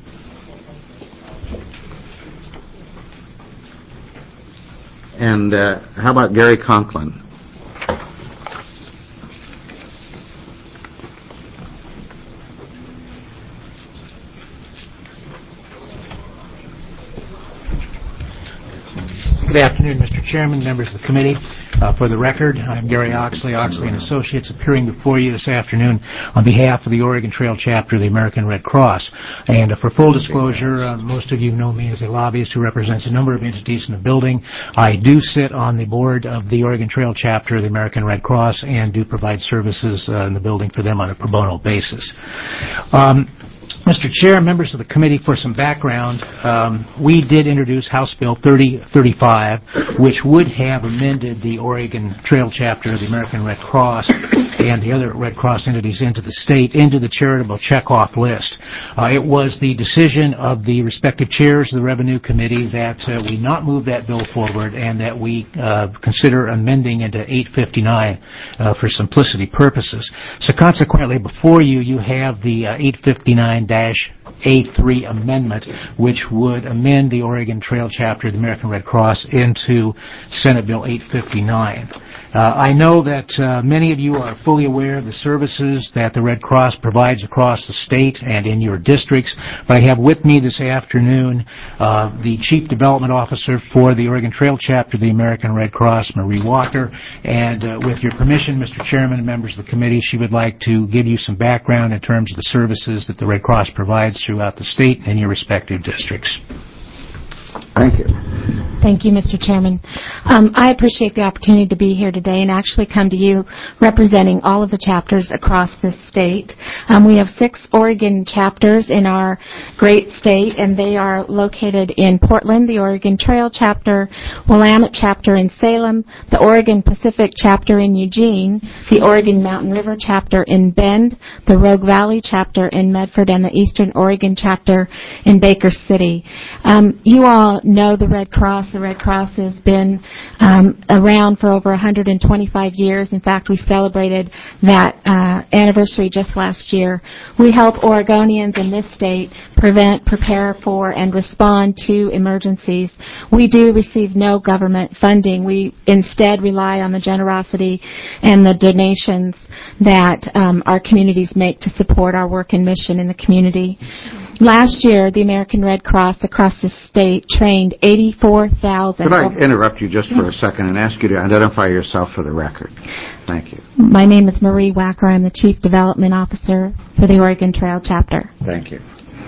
And uh, how about Gary Conklin? Good afternoon, Mister Chairman, members of the committee. Uh, for the record, I'm Gary Oxley, Oxley and Associates, appearing before you this afternoon on behalf of the Oregon Trail Chapter of the American Red Cross. And uh, for full disclosure, uh, most of you know me as a lobbyist who represents a number of entities in the building. I do sit on the board of the Oregon Trail Chapter of the American Red Cross and do provide services uh, in the building for them on a pro bono basis. Um, Mister Chair, members of the committee, for some background, um, we did introduce House Bill thirty thirty-five, which would have amended the Oregon Trail Chapter of the American Red Cross and the other Red Cross entities into the state, into the charitable checkoff list. Uh, it was the decision of the respective chairs of the Revenue Committee that uh, we not move that bill forward and that we uh, consider amending into eight fifty-nine uh, for simplicity purposes. So consequently, before you, you have the uh, eight fifty-nine A three amendment, which would amend the Oregon Trail Chapter of the American Red Cross into Senate Bill eight fifty-nine. Uh, I know that uh, many of you are fully aware of the services that the Red Cross provides across the state and in your districts, but I have with me this afternoon uh, the Chief Development Officer for the Oregon Trail Chapter of the American Red Cross, Marie Walker, and uh, with your permission, Mister Chairman and members of the committee, she would like to give you some background in terms of the services that the Red Cross provides throughout the state and your respective districts. Thank you. Thank you, Mister Chairman. Um, I appreciate the opportunity to be here today and actually come to you representing all of the chapters across this state. Um, we have six Oregon chapters in our great state, and they are located in Portland, the Oregon Trail Chapter, Willamette Chapter in Salem, the Oregon Pacific Chapter in Eugene, the Oregon Mountain River Chapter in Bend, the Rogue Valley Chapter in Medford, and the Eastern Oregon Chapter in Baker City. Um, you all know the Red Cross. The Red Cross has been um, around for over one hundred twenty-five years. In fact, we celebrated that uh, anniversary just last year. We help Oregonians in this state prevent, prepare for, and respond to emergencies. We do receive no government funding. We instead rely on the generosity and the donations that um, our communities make to support our work and mission in the community. Last year, the American Red Cross across the state trained eighty-four thousand. Could I interrupt you just for a second and ask you to identify yourself for the record? Thank you. My name is Marie Wacker. I'm the Chief Development Officer for the Oregon Trail Chapter. Thank you.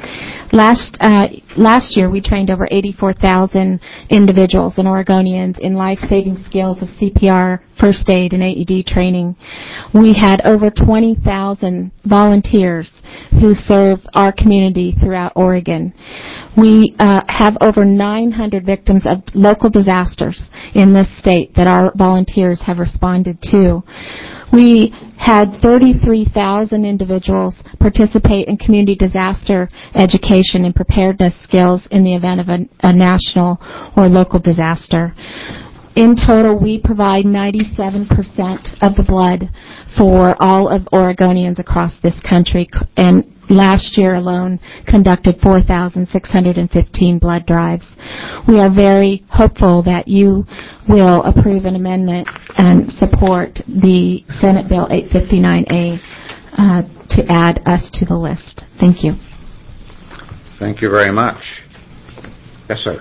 Last uh, last year, we trained over eighty-four thousand individuals and Oregonians in life-saving skills of C P R, first aid, and A E D training. We had over twenty thousand volunteers who serve our community throughout Oregon. We uh, have over nine hundred victims of local disasters in this state that our volunteers have responded to. We had thirty-three thousand individuals participate in community disaster education and preparedness skills in the event of a, a national or local disaster. in total, we provide ninety-seven percent of the blood for all of Oregonians across this country, and last year alone conducted four thousand six hundred fifteen blood drives. We are very hopeful that you will approve an amendment and support the Senate Bill eight fifty-nine A uh, to add us to the list. Thank you. Thank you very much. Yes, sir.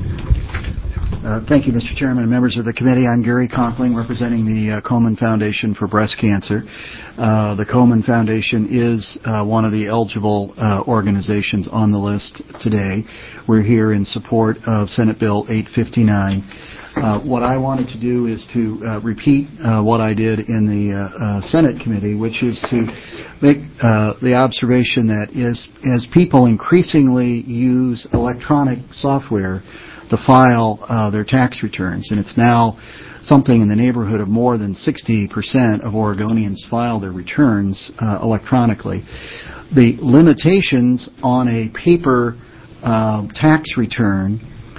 Uh, thank you, Mister Chairman and members of the committee. I'm Gary Conkling, representing the uh, Komen Foundation for Breast Cancer. Uh, the Komen Foundation is uh, one of the eligible uh, organizations on the list today. We're here in support of Senate Bill eight fifty-nine. Uh, what I wanted to do is to uh, repeat uh, what I did in the uh, uh, Senate committee, which is to make uh, the observation that is, as people increasingly use electronic software to file uh, their tax returns, and it's now something in the neighborhood of more than sixty percent of Oregonians file their returns uh, electronically. The limitations on a paper uh, tax return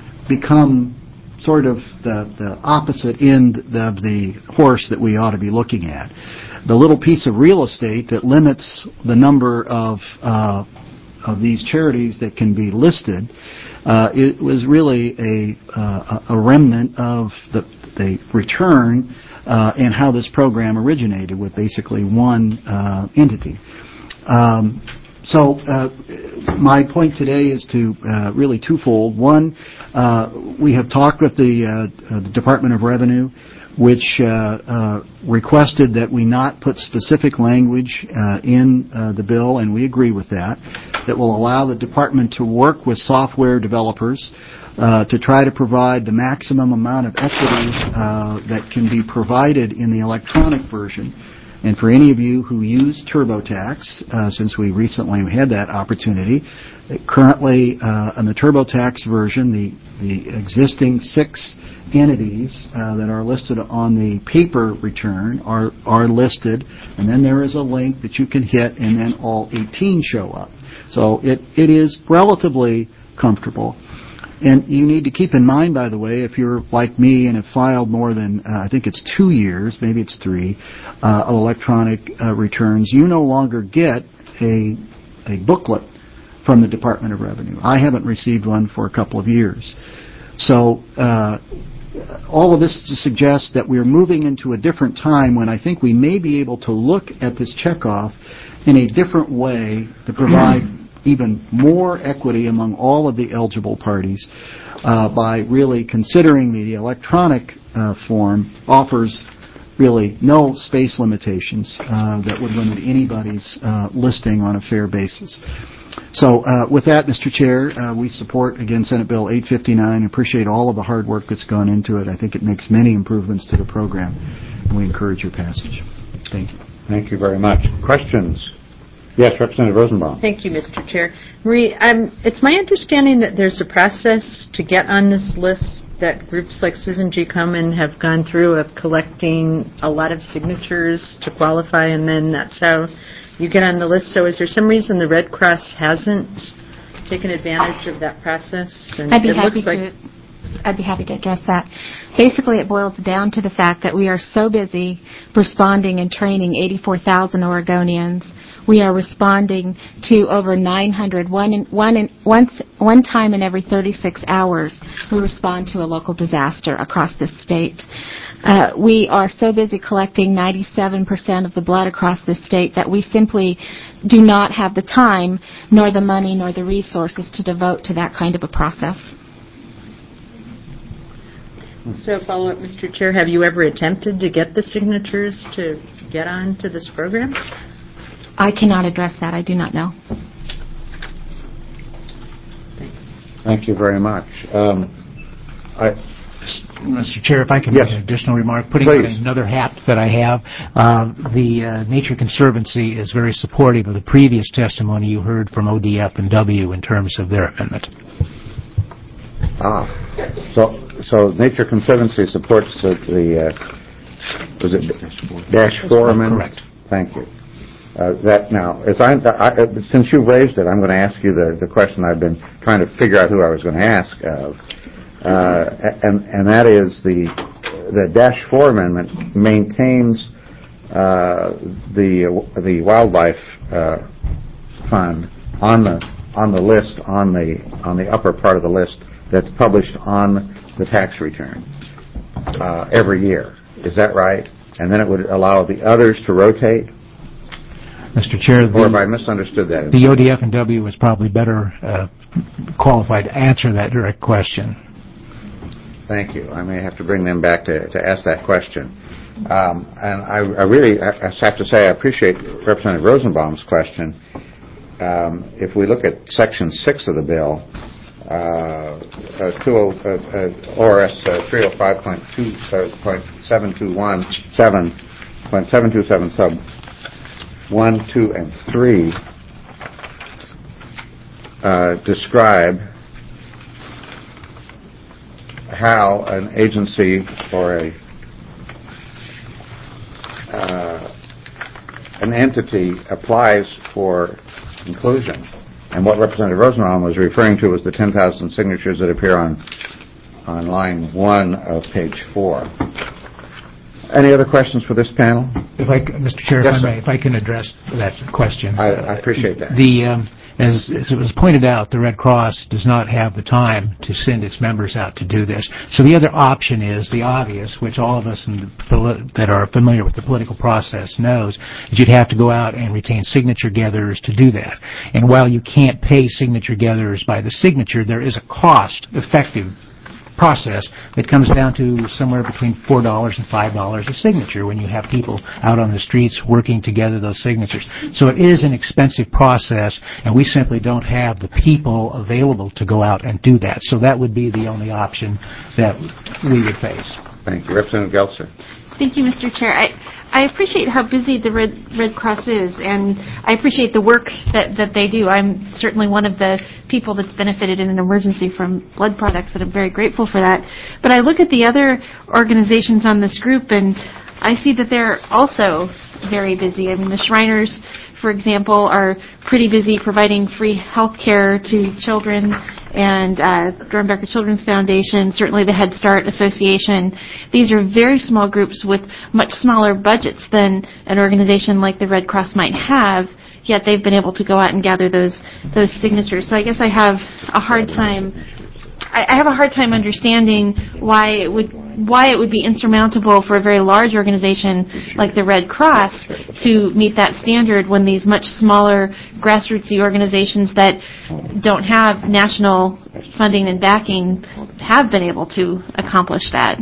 become sort of the, the opposite end of the horse that we ought to be looking at. The little piece of real estate that limits the number of uh, of these charities that can be listed, uh, it was really a uh, a remnant of the the return uh, and how this program originated, with basically one uh, entity. Um, so uh, my point today is to uh, really twofold. One, uh, we have talked with the, uh, uh, the Department of Revenue, which uh, uh, requested that we not put specific language uh, in uh, the bill, and we agree with that, that will allow the department to work with software developers uh, to try to provide the maximum amount of equity uh, that can be provided in the electronic version. And for any of you who use TurboTax, uh, since we recently had that opportunity, currently uh, in the TurboTax version, the, the existing six entities uh, that are listed on the paper return are, are listed, and then there is a link that you can hit, and then all eighteen show up. So it, it is relatively comfortable. And you need to keep in mind, by the way, if you're like me and have filed more than, uh, I think it's two years, maybe it's three, uh, of electronic uh, returns, you no longer get a, a booklet from the Department of Revenue. I haven't received one for a couple of years. So uh, all of this to suggest that we're moving into a different time when I think we may be able to look at this checkoff in a different way to provide even more equity among all of the eligible parties uh, by really considering the electronic uh, form offers really no space limitations uh, that would limit anybody's uh, listing on a fair basis. So uh, with that, Mister Chair, uh, we support, again, Senate Bill eight fifty-nine. Appreciate all of the hard work that's gone into it. I think it makes many improvements to the program, and we encourage your passage. Thank you. Thank you very much. Questions? Yes, Representative Rosenbaum. Thank you, Mister Chair. Marie, um, it's my understanding that there's a process to get on this list that groups like Susan G. Komen have gone through of collecting a lot of signatures to qualify, and then that's how you get on the list. So is there some reason the Red Cross hasn't taken advantage of that process? And I'd be it happy looks like to. I'd be happy to address that. Basically, it boils down to the fact that we are so busy responding and training eighty-four thousand Oregonians. We are responding to over nine hundred, one, in, one, in, once, one time in every thirty-six hours, we respond to a local disaster across this state. Uh, we are so busy collecting ninety-seven percent of the blood across this state that we simply do not have the time, nor the money, nor the resources to devote to that kind of a process. So follow up, Mister Chair, have you ever attempted to get the signatures to get on to this program? I cannot address that. I do not know. Thank you very much. Um, I, Mister Chair, if I can yes. make an additional remark, putting Please. on another hat that I have, uh, the uh, Nature Conservancy is very supportive of the previous testimony you heard from O D F and W in terms of their amendment. Ah, so so Nature Conservancy supports the, the uh, was it Dash Four amendment? Correct. Thank you. Uh, that now, as I, I, since you've raised it, I'm going to ask you the, the question I've been trying to figure out who I was going to ask of, uh, and and that is the the dash four amendment maintains uh, the the wildlife uh, fund on the on the list on the on the upper part of the list that's published on the tax return uh, every year. Is that right? And then it would allow the others to rotate? Mister Chair, the, or have I misunderstood that? The O D F and W is probably better uh, qualified to answer that direct question. Thank you. I may have to bring them back to, to ask that question. Um, and I, I really I have to say I appreciate Representative Rosenbaum's question. Um, if we look at Section six of the bill, uh, uh, two oh, uh, uh, O R S uh, three oh five point seven two one seven point seven two seven sub one, two, and three uh, describe how an agency or a uh, an entity applies for inclusion. And what Representative Rosenbaum was referring to was the ten thousand signatures that appear on on line one of page four. Any other questions for this panel? If I, Mister Chair, yes, if I may, if I can address that question. I, I appreciate that. The um, as, as it was pointed out, the Red Cross does not have the time to send its members out to do this. So the other option is the obvious, which all of us in the, that are familiar with the political process knows, is you'd have to go out and retain signature gatherers to do that. And while you can't pay signature gatherers by the signature, there is a cost-effective process that comes down to somewhere between four dollars and five dollars a signature when you have people out on the streets working to gather those signatures. So it is an expensive process, and we simply don't have the people available to go out and do that. So that would be the only option that we would face. Thank you. Representative Gelser. Thank you, Mister Chair. I, I appreciate how busy the Red, Red Cross is, and I appreciate the work that, that they do. I'm certainly one of the people that's benefited in an emergency from blood products, and I'm very grateful for that. But I look at the other organizations on this group, and I see that they're also very busy. I mean, the Shriners, for example, are pretty busy providing free health care to children, and uh, Dornbecker Children's Foundation, certainly the Head Start Association. These are very small groups with much smaller budgets than an organization like the Red Cross might have, yet they've been able to go out and gather those those signatures. So I guess I have a hard time I have a hard time understanding why it would why it would be insurmountable for a very large organization like the Red Cross to meet that standard when these much smaller grassrootsy organizations that don't have national funding and backing have been able to accomplish that.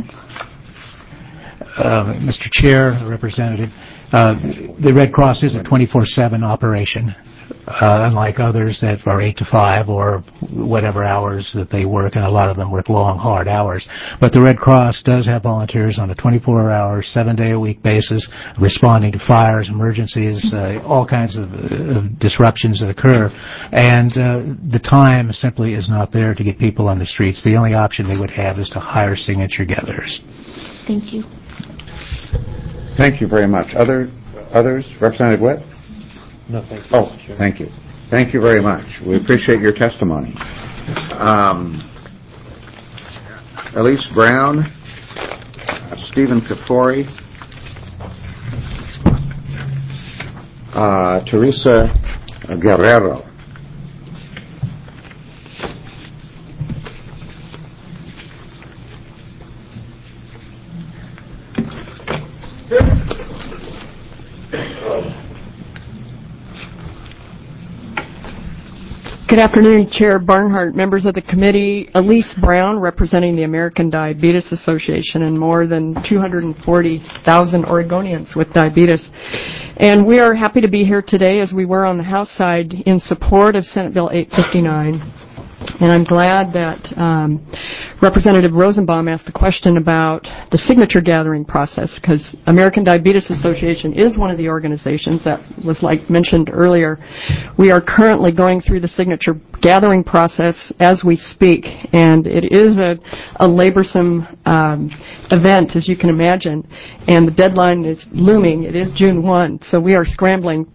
Uh, Mister Chair, Representative, uh, the Red Cross is a twenty-four seven operation. Uh, unlike others that are eight to five or whatever hours that they work, and a lot of them work long, hard hours. But the Red Cross does have volunteers on a twenty-four hour, seven-day-a-week basis, responding to fires, emergencies, uh, all kinds of uh, disruptions that occur. And uh, the time simply is not there to get people on the streets. The only option they would have is to hire signature gatherers. Thank you. Thank you very much. Other Others? Representative Witt? No, thank you. Oh, thank you. Thank you very much. We appreciate your testimony. Um, Elise Brown, uh, Stephen Kafori, uh, Teresa Guerrero. Good afternoon, Chair Barnhart, members of the committee. Elise Brown, representing the American Diabetes Association and more than two hundred forty thousand Oregonians with diabetes. And we are happy to be here today, as we were on the House side, in support of Senate Bill eight fifty-nine. And I'm glad that um, Representative Rosenbaum asked the question about the signature gathering process, because American Diabetes Association is one of the organizations that was like mentioned earlier. We are currently going through the signature gathering process as we speak, and it is a, a laborsome um, event, as you can imagine, and the deadline is looming. It is June first, so we are scrambling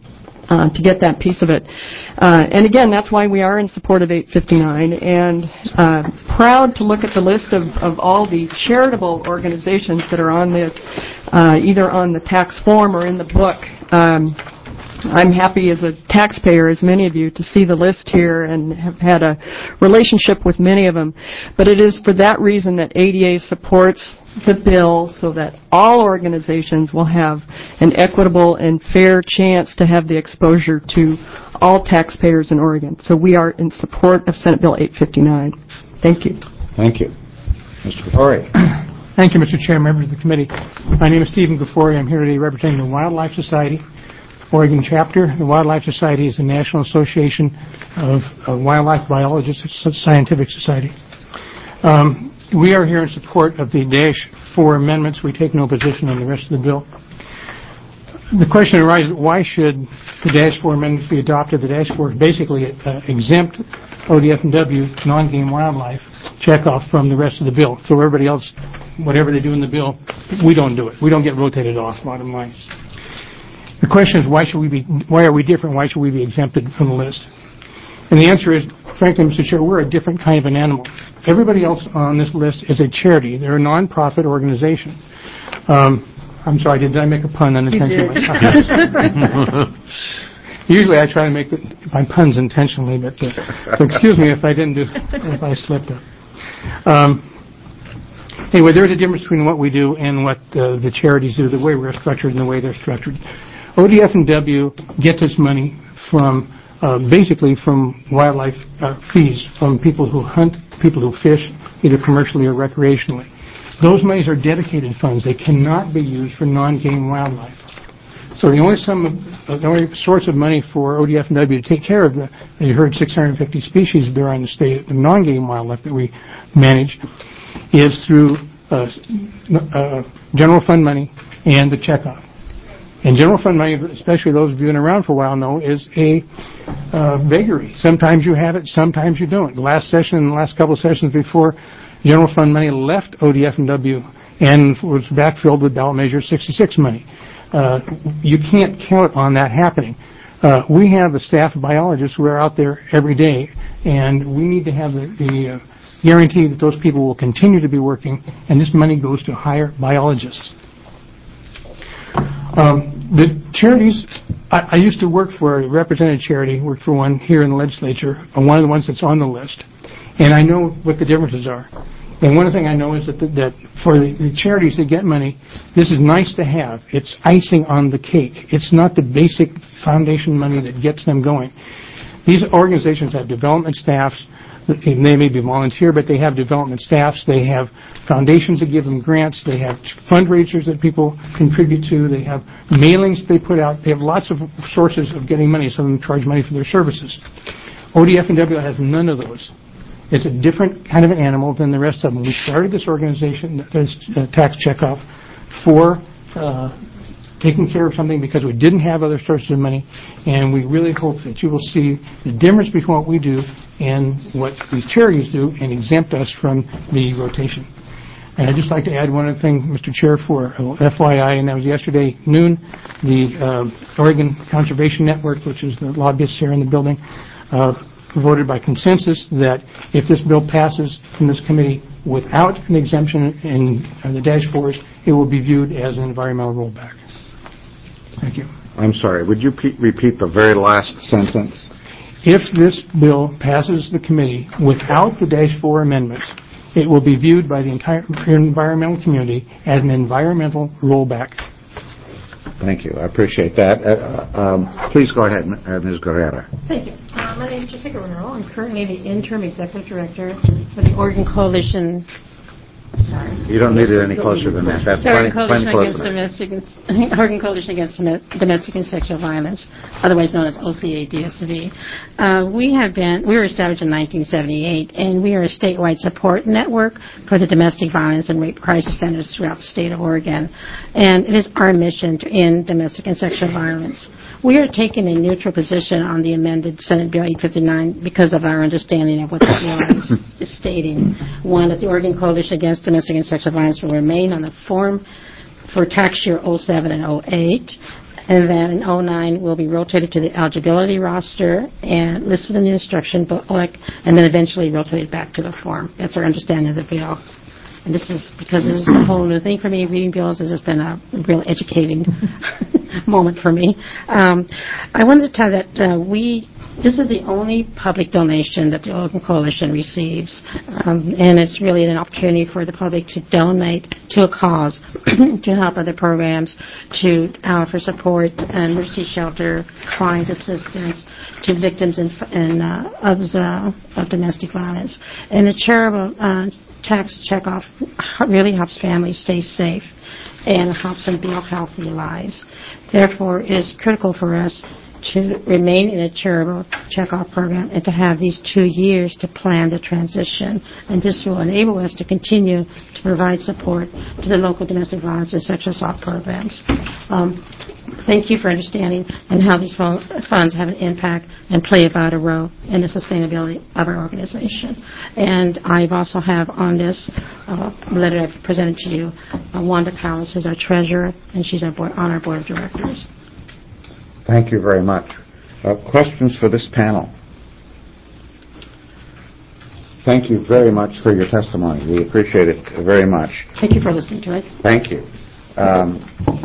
uh, to get that piece of it. Uh, and again, that's why we are in support of eight fifty-nine, and uh, proud to look at the list of, of all the charitable organizations that are on the, uh, either on the tax form or in the book. Um, I'm happy as a taxpayer, as many of you, to see the list here and have had a relationship with many of them. But it is for that reason that A D A supports the bill, so that all organizations will have an equitable and fair chance to have the exposure to all taxpayers in Oregon. So we are in support of Senate Bill eight fifty-nine. Thank you. Thank you. Mister Gafori. Thank you, Mister Chair, members of the committee. My name is Stephen Gafori. I'm here today representing the Wildlife Society, Oregon chapter. The Wildlife Society is the National Association of, of Wildlife Biologists, Scientific Society. Um, we are here in support of the Dash four amendments. We take no position on the rest of the bill. The question arises, why should the Dash four amendments be adopted? The Dash four basically uh, exempt O D F and W, non-game wildlife, checkoff from the rest of the bill. So everybody else, whatever they do in the bill, we don't do it. We don't get rotated off, bottom line. The question is, why should we be, why are we different? Why should we be exempted from the list? And the answer is, frankly, Mister Chair, we're a different kind of an animal. Everybody else on this list is a charity. They're a non-profit organization. Um, I'm sorry, did I make a pun unintentionally? Usually I try to make it, my puns intentionally, but uh, so excuse me if I didn't do, if I slipped up. Um, anyway, there's a difference between what we do and what uh, the charities do, the way we're structured and the way they're structured. O D F and W gets its money from, uh, basically from wildlife uh, fees, from people who hunt, people who fish, either commercially or recreationally. Those monies are dedicated funds. They cannot be used for non-game wildlife. So the only sum of, uh, the only source of money for O D F and W to take care of the, you heard six hundred fifty species there on the state, the non-game wildlife that we manage, is through uh, uh, general fund money and the checkoff. And general fund money, especially those of you who've been around for a while know, is a uh, vagary. Sometimes you have it, sometimes you don't. The last session and the last couple of sessions before, general fund money left O D F and W and was backfilled with ballot measure sixty-six money. Uh, you can't count on that happening. Uh, we have a staff of biologists who are out there every day, and we need to have the, the uh, guarantee that those people will continue to be working, and this money goes to hire biologists. Um, the charities, I, I used to work for a represented charity, worked for one here in the legislature, one of the ones that's on the list, and I know what the differences are. And one thing I know is that, the, that for the, the charities that get money, this is nice to have. It's icing on the cake. It's not the basic foundation money that gets them going. These organizations have development staffs. They may be volunteer, but they have development staffs. They have foundations that give them grants. They have fundraisers that people contribute to. They have mailings they put out. They have lots of sources of getting money. Some of them charge money for their services. O D F and W has none of those. It's a different kind of an animal than the rest of them. We started this organization, this uh, tax checkoff, for uh, taking care of something because we didn't have other sources of money, and we really hope that you will see the difference between what we do and what these charities do and exempt us from the rotation. And I'd just like to add one other thing, Mister Chair, for F Y I, and that was yesterday noon, the uh, Oregon Conservation Network, which is the lobbyists here in the building, uh, voted by consensus that if this bill passes from this committee without an exemption in uh, the dash fours, it will be viewed as an environmental rollback. Thank you. I'm sorry, would you pe- repeat the very last sentence? If this bill passes the committee without the dash four amendments, it will be viewed by the entire environmental community as an environmental rollback. Thank you. I appreciate that. Uh, um, please go ahead, uh, Miz Guerrero. Thank you. Uh, my name is Jessica Monroe. I'm currently the interim executive director for the Oregon Coalition. Sorry. You don't need it any closer than that. That's plenty, plenty close enough. Domestic, Oregon Coalition Against Domestic and Sexual Violence, otherwise known as O C A D S V. Uh, we have been, we were established in nineteen seventy-eight, and we are a statewide support network for the domestic violence and rape crisis centers throughout the state of Oregon. And it is our mission to end domestic and sexual violence. We are taking a neutral position on the amended Senate Bill eight fifty-nine because of our understanding of what the law is, is stating. One, that the Oregon Coalition Against Domestic and Sexual Violence will remain on the form for tax year oh seven and oh eight. And then in oh nine will be rotated to the eligibility roster and listed in the instruction book, and then eventually rotated back to the form. That's our understanding of the bill. And this is because this is a whole new thing for me. Reading bills has just been a real educating moment for me. Um, I wanted to tell you that uh, we, this is the only public donation that the Oregon Coalition receives, um, and it's really an opportunity for the public to donate to a cause, to help other programs, to uh, for support, and emergency shelter, client assistance, to victims in, in, uh, of, uh, of domestic violence. And the charitable uh, tax checkoff really helps families stay safe and helps them build healthy lives. Therefore, it is critical for us to remain in a charitable checkoff program and to have these two years to plan the transition. And this will enable us to continue to provide support to the local domestic violence and sexual assault programs. Um, thank you for understanding and how these funds have an impact and play a vital role in the sustainability of our organization. And I also have on this uh, letter I've presented to you, uh, Wanda Palace, who's our treasurer, and she's our board, on our board of directors. Thank you very much. Uh, questions for this panel? Thank you very much for your testimony. We appreciate it very much. Thank you for listening to us. Thank you. Um,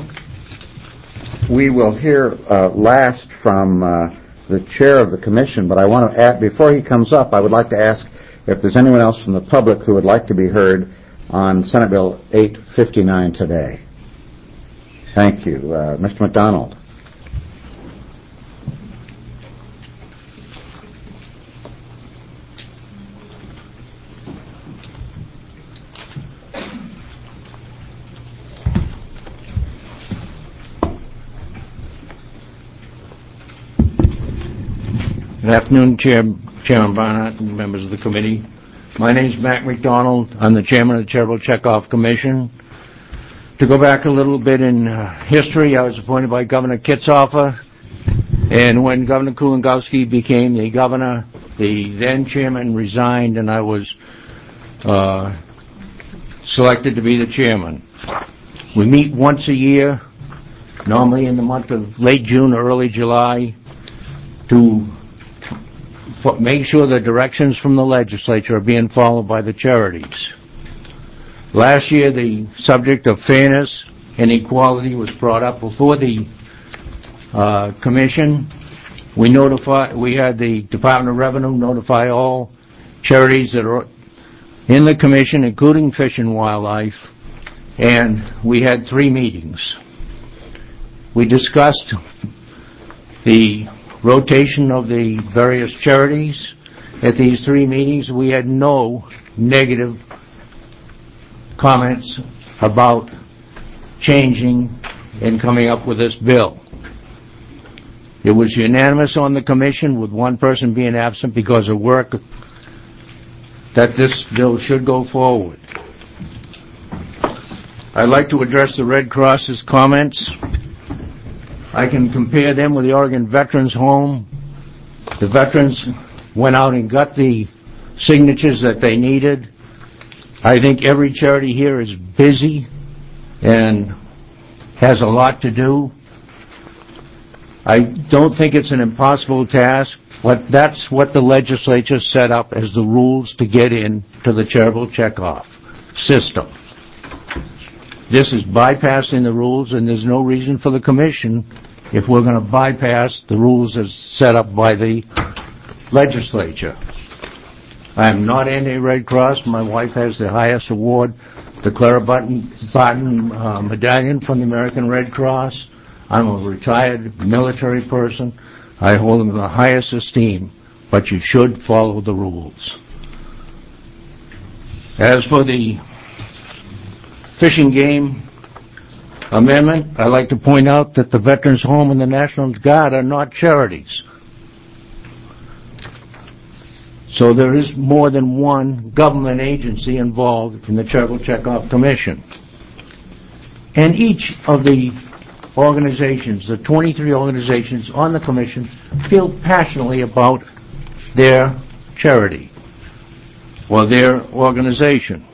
we will hear uh, last from uh, the chair of the commission, but I want to add, before he comes up, I would like to ask if there's anyone else from the public who would like to be heard on Senate Bill eight fifty-nine today. Thank you. Uh, Mister McDonald. Good afternoon, Chair, Chairman Barnhart and members of the committee. My name is Mac McDonald. I'm the chairman of the Charitable Checkoff Commission. To go back a little bit in uh, history, I was appointed by Governor Kitzhofer, and when Governor Kulongoski became the governor, the then chairman resigned, and I was uh, selected to be the chairman. We meet once a year, normally in the month of late June or early July, to make sure the directions from the legislature are being followed by the charities. Last year, the subject of fairness and equality was brought up before the uh, commission. We notified, we had the Department of Revenue notify all charities that are in the commission, including Fish and Wildlife, and we had three meetings. We discussed the rotation of the various charities. At these three meetings, we had no negative comments about changing and coming up with this bill. It was unanimous on the commission, with one person being absent because of work, that this bill should go forward. I'd like to address the Red Cross's comments. I can compare them with the Oregon Veterans Home. The veterans went out and got the signatures that they needed. I think every charity here is busy and has a lot to do. I don't think it's an impossible task, but that's what the legislature set up as the rules to get in to the charitable checkoff system. This is bypassing the rules, and there's no reason for the commission, if we're going to bypass the rules as set up by the legislature. I am not anti-Red Cross. My wife has the highest award, the Clara Barton, Barton uh, Medallion from the American Red Cross. I'm a retired military person. I hold them in the highest esteem, but you should follow the rules. As for the Fish and Game Amendment, I'd like to point out that the Veterans Home and the National Guard are not charities. So there is more than one government agency involved in the Charitable Checkoff Commission. And each of the organizations, the twenty-three organizations on the commission, feel passionately about their charity or their organization.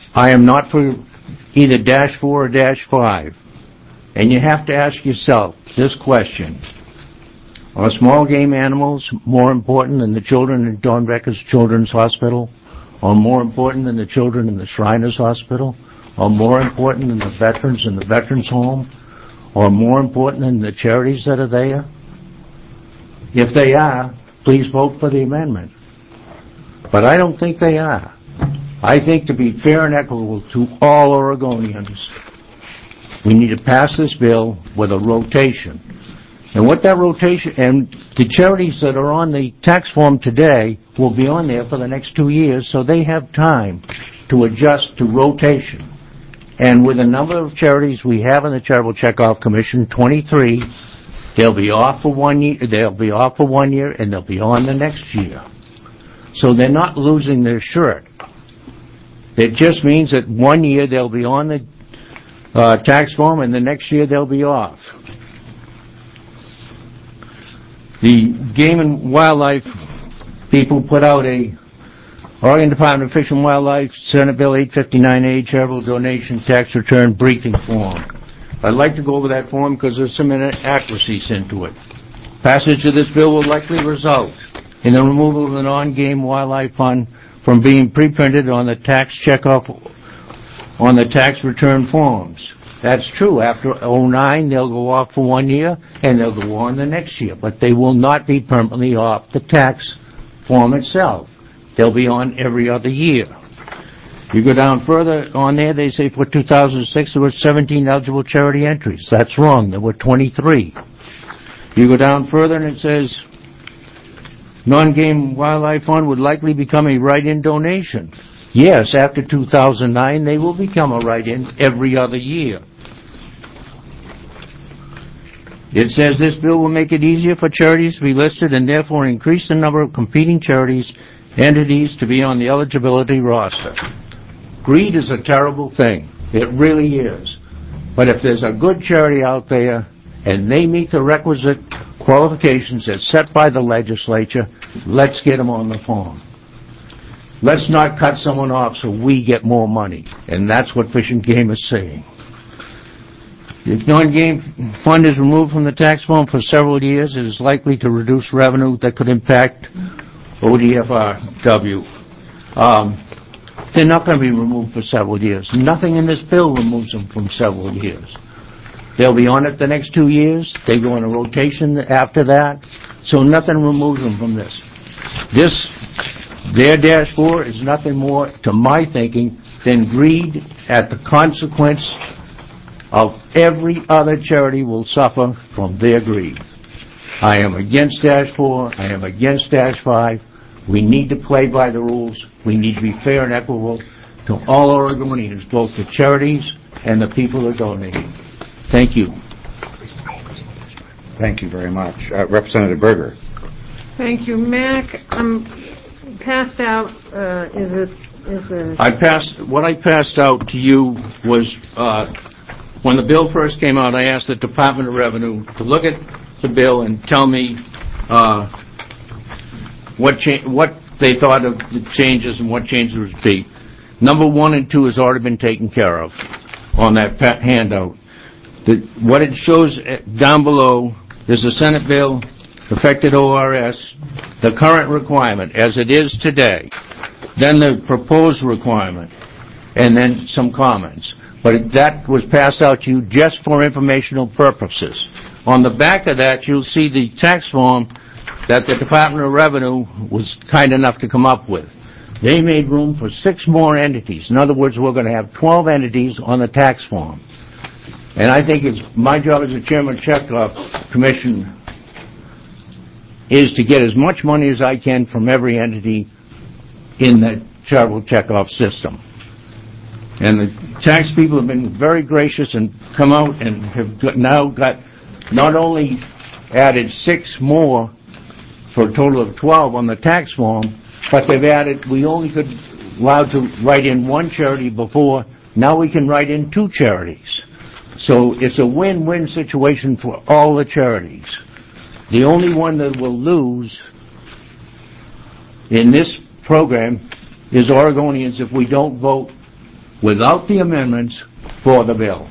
I am not for either dash four or dash five. And you have to ask yourself this question. Are small game animals more important than the children in Don Becker's Children's Hospital? Or more important than the children in the Shriners Hospital? Or more important than the veterans in the Veterans Home? Or more important than the charities that are there? If they are, please vote for the amendment. But I don't think they are. I think to be fair and equitable to all Oregonians, we need to pass this bill with a rotation. And what that rotation, and the charities that are on the tax form today will be on there for the next two years, so they have time to adjust to rotation. And with the number of charities we have in the Charitable Checkoff Commission, twenty-three, they'll be off for one year, they'll be off for one year, and they'll be on the next year. So they're not losing their shirt. It just means that one year they'll be on the uh, tax form, and the next year they'll be off. The Game and Wildlife people put out a Oregon Department of Fish and Wildlife Senate Bill eight fifty-nine A Charitable Donation Tax Return Briefing Form. I'd like to go over that form because there's some inaccuracies into it. Passage of this bill will likely result in the removal of the non-game wildlife fund from being pre-printed on the tax checkoff on the tax return forms. That's true. After oh nine, they'll go off for one year, and they'll go on the next year. But they will not be permanently off the tax form itself. They'll be on every other year. You go down further on there, they say for two thousand six there were seventeen eligible charity entries. That's wrong. There were twenty-three. You go down further and it says non-game wildlife fund would likely become a write-in donation. Yes, after two thousand nine, they will become a write-in every other year. It says this bill will make it easier for charities to be listed and therefore increase the number of competing charities, entities to be on the eligibility roster. Greed is a terrible thing. It really is. But if there's a good charity out there and they meet the requisite qualifications as set by the legislature, let's get them on the form. Let's not cut someone off so we get more money. And that's what Fish and Game is saying. If non-game fund is removed from the tax form for several years, it is likely to reduce revenue that could impact O D F R W. Um, they're not going to be removed for several years. Nothing in this bill removes them from several years. They'll be on it the next two years. They go on a rotation after that. So nothing removes them from this. This, their dash four is nothing more, to my thinking, than greed at the consequence of every other charity will suffer from their greed. I am against dash four. I am against dash five. We need to play by the rules. We need to be fair and equitable to all Oregonians, both the charities and the people that donate. Thank you. Thank you very much. Uh, Representative Berger. Thank you, Mac. I'm passed out. Uh, is it? Is it? I passed. What I passed out to you was uh, when the bill first came out. I asked the Department of Revenue to look at the bill and tell me uh, what cha- what they thought of the changes and what changes would be. Number one and two has already been taken care of on that pa- handout. The, what it shows down below is the Senate bill, affected O R S, the current requirement as it is today, then the proposed requirement, and then some comments. But that was passed out to you just for informational purposes. On the back of that, you'll see the tax form that the Department of Revenue was kind enough to come up with. They made room for six more entities. In other words, we're going to have twelve entities on the tax form. And I think it's my job as the chairman of the Checkoff Commission is to get as much money as I can from every entity in the charitable checkoff system. And the tax people have been very gracious and come out and have got, now got not only added six more for a total of twelve on the tax form, but they've added, we only could allowed to write in one charity before, now we can write in two charities. So it's a win-win situation for all the charities. The only one that will lose in this program is Oregonians if we don't vote without the amendments for the bill.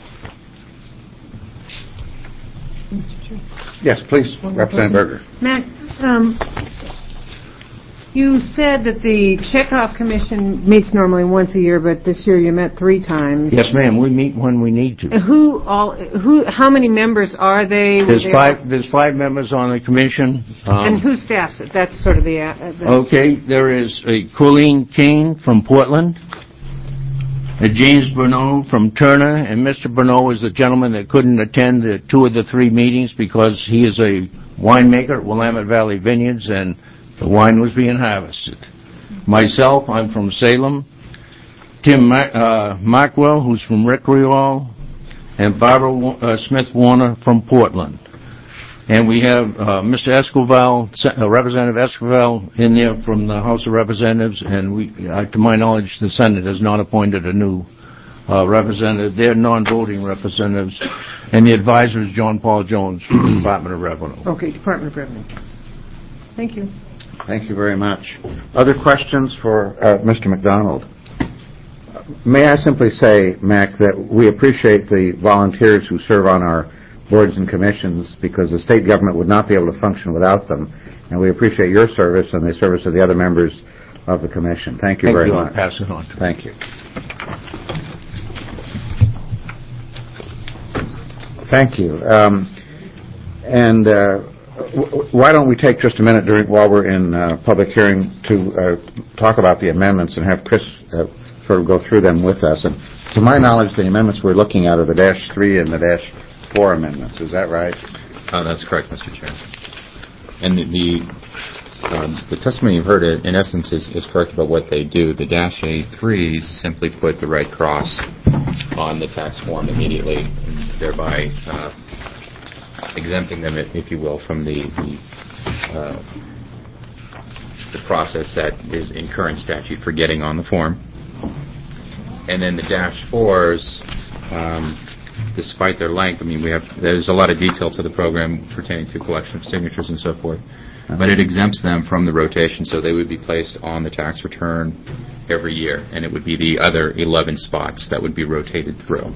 Yes, please, Representative Berger. Matt, um, you said that the Checkoff Commission meets normally once a year, but this year you met three times. Yes, ma'am, we meet when we need to. Who all? Who? How many members are they? There's Were they- five, there's five members on the commission. Um, And who staffs it? That's sort of the. Uh, the Okay, there is uh, Colleen Kane from Portland, uh, James Bernot from Turner, and Mister Bernot is the gentleman that couldn't attend the two of the three meetings because he is a winemaker at Willamette Valley Vineyards, and the wine was being harvested. Myself, I'm from Salem. Tim Mac- uh, Mackwell, who's from Rick Riol, and Barbara uh, Smith-Warner from Portland. And we have uh, Mister Escoval, uh, Representative Escoval, in there from the House of Representatives, and we, uh, to my knowledge, the Senate has not appointed a new uh, representative. They're non-voting representatives, and the advisor is John Paul Jones from the Department of Revenue. Okay, Department of Revenue. Thank you. Thank you very much. Other questions for uh, Mister McDonald? May I simply say, Mac, that we appreciate the volunteers who serve on our boards and commissions because the state government would not be able to function without them, and we appreciate your service and the service of the other members of the commission. Thank you Thank very you. much. I'll pass it on. Thank you. Thank you. Um, and uh, w- why don't we take just a minute during while we're in uh, public hearing to uh, talk about the amendments and have Chris uh, sort of go through them with us. And to my knowledge, the amendments we're looking at are the dash three and the dash four amendments. Is that right? Uh, that's correct, Mister Chair. And the the, um, the testimony you've heard, in essence, is, is correct about what they do. The dash A threes simply put the right cross on the tax form immediately, and thereby uh, exempting them, if you will, from the the, uh, the process that is in current statute for getting on the form. And then the dash fours, um, despite their length, I mean, we have there's a lot of detail to the program pertaining to collection of signatures and so forth, but it exempts them from the rotation, so they would be placed on the tax return every year, and it would be the other eleven spots that would be rotated through.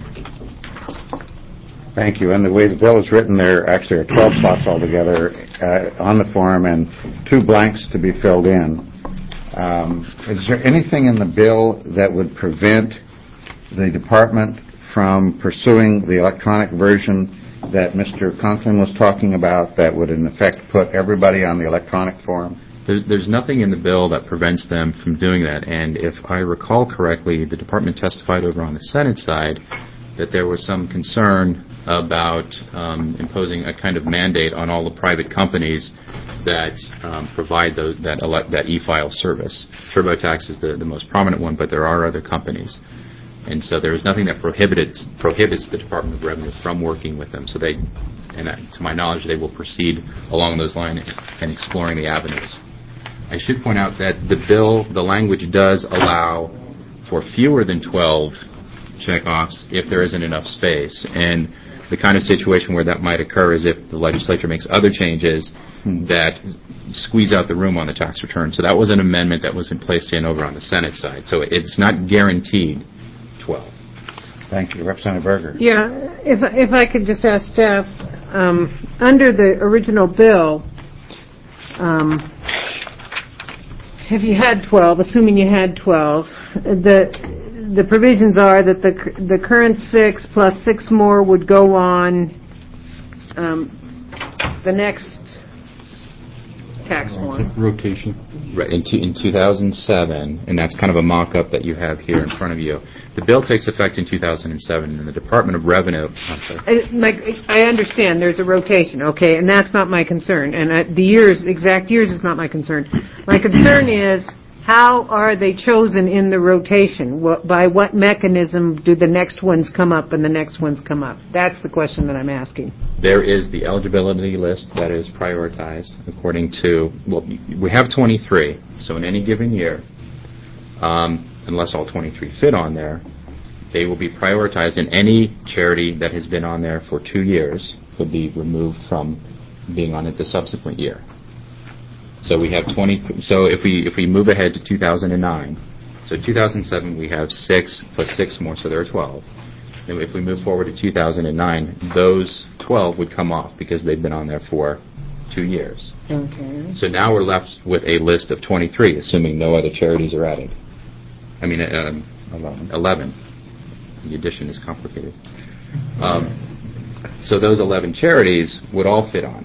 Thank you. And the way the bill is written, there actually are twelve spots altogether uh, on the form and two blanks to be filled in. Um, is there anything in the bill that would prevent the department from pursuing the electronic version that Mister Conklin was talking about that would in effect put everybody on the electronic form? There, there's nothing in the bill that prevents them from doing that, and if I recall correctly, the department testified over on the Senate side that there was some concern about um, imposing a kind of mandate on all the private companies that um, provide those, that, ele- that e-file service. TurboTax is the, the most prominent one, but there are other companies. And so there is nothing that prohibits prohibits the Department of Revenue from working with them. So they, and uh, to my knowledge, they will proceed along those lines and exploring the avenues. I should point out that the bill, the language does allow for fewer than twelve checkoffs if there isn't enough space. And the kind of situation where that might occur is if the legislature makes other changes that squeeze out the room on the tax return. So that was an amendment that was in placed in over on the Senate side. So it's not guaranteed twelve. Thank you. Representative Berger. Yeah, if if I could just ask staff, um, under the original bill, um, if you had twelve, assuming you had twelve, the the provisions are that the the current six plus six more would go on um, the next tax form. Rotation. Right, in, two, in two thousand seven, and that's kind of a mock-up that you have here in front of you. The bill takes effect in two thousand seven, and the Department of Revenue... I, like, I understand there's a rotation, okay, and that's not my concern. And I, the years, exact years is not my concern. My concern is how are they chosen in the rotation? What, by what mechanism do the next ones come up and the next ones come up? That's the question that I'm asking. There is the eligibility list that is prioritized according to, well, we have twenty-three, so in any given year, um, unless all twenty-three fit on there, they will be prioritized, and any charity that has been on there for two years would be removed from being on it the subsequent year. So we have twenty. So if we if we move ahead to two thousand nine, So two thousand seven, we have six plus six more, so there are twelve. And if we move forward to two thousand nine, those twelve would come off because they've been on there for two years. Okay. So now we're left with a list of twenty-three, assuming no other charities are added. I mean, um, eleven. eleven. The addition is complicated. Um, so those eleven charities would all fit on.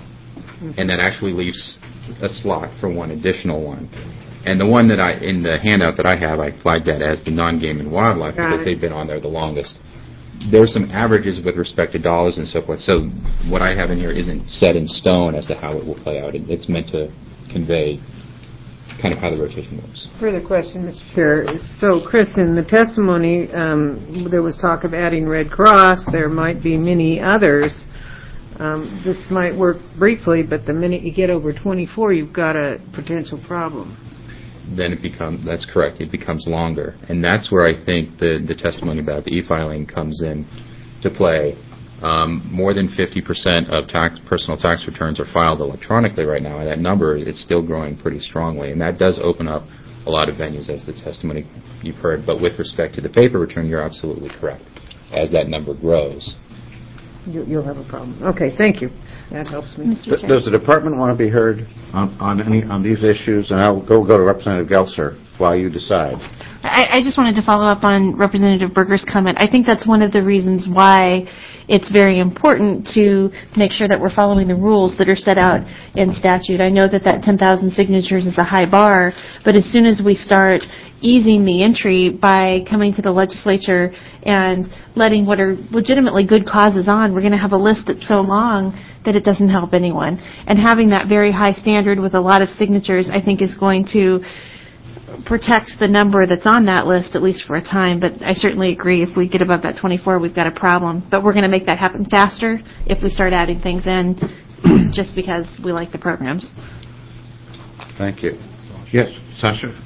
And that actually leaves a slot for one additional one. And the one that I, in the handout that I have, I flagged that as the non-game and wildlife Got because it. they've been on there the longest. There's some averages with respect to dollars and so forth. So what I have in here isn't set in stone as to how it will play out. It, it's meant to convey kind of how the rotation works. Further question, Mister Chair. So, Chris, in the testimony, um, there was talk of adding Red Cross. There might be many others. Um, this might work briefly, but the minute you get over twenty-four, you've got a potential problem. Then it becomes, that's correct, it becomes longer. And that's where I think the, the testimony about the e-filing comes in to play. Um, more than fifty percent of tax, personal tax returns are filed electronically right now, and that number is still growing pretty strongly. And that does open up a lot of venues, as the testimony you've heard. But with respect to the paper return, you're absolutely correct. As that number grows, You, you'll have a problem. Okay, thank you. That helps me. Does does the department want to be heard on, on any on these issues? And I'll go go to Representative Gelser while you decide. I, I just wanted to follow up on Representative Berger's comment. I think that's one of the reasons why it's very important to make sure that we're following the rules that are set out in statute. I know that that ten thousand signatures is a high bar, but as soon as we start easing the entry by coming to the legislature and letting what are legitimately good causes on, we're going to have a list that's so long that it doesn't help anyone. And having that very high standard with a lot of signatures, I think, is going to protect the number that's on that list, at least for a time. But I certainly agree, if we get above that twenty-four, we've got a problem. But we're going to make that happen faster if we start adding things in just because we like the programs. Thank you. Yes, Sasha?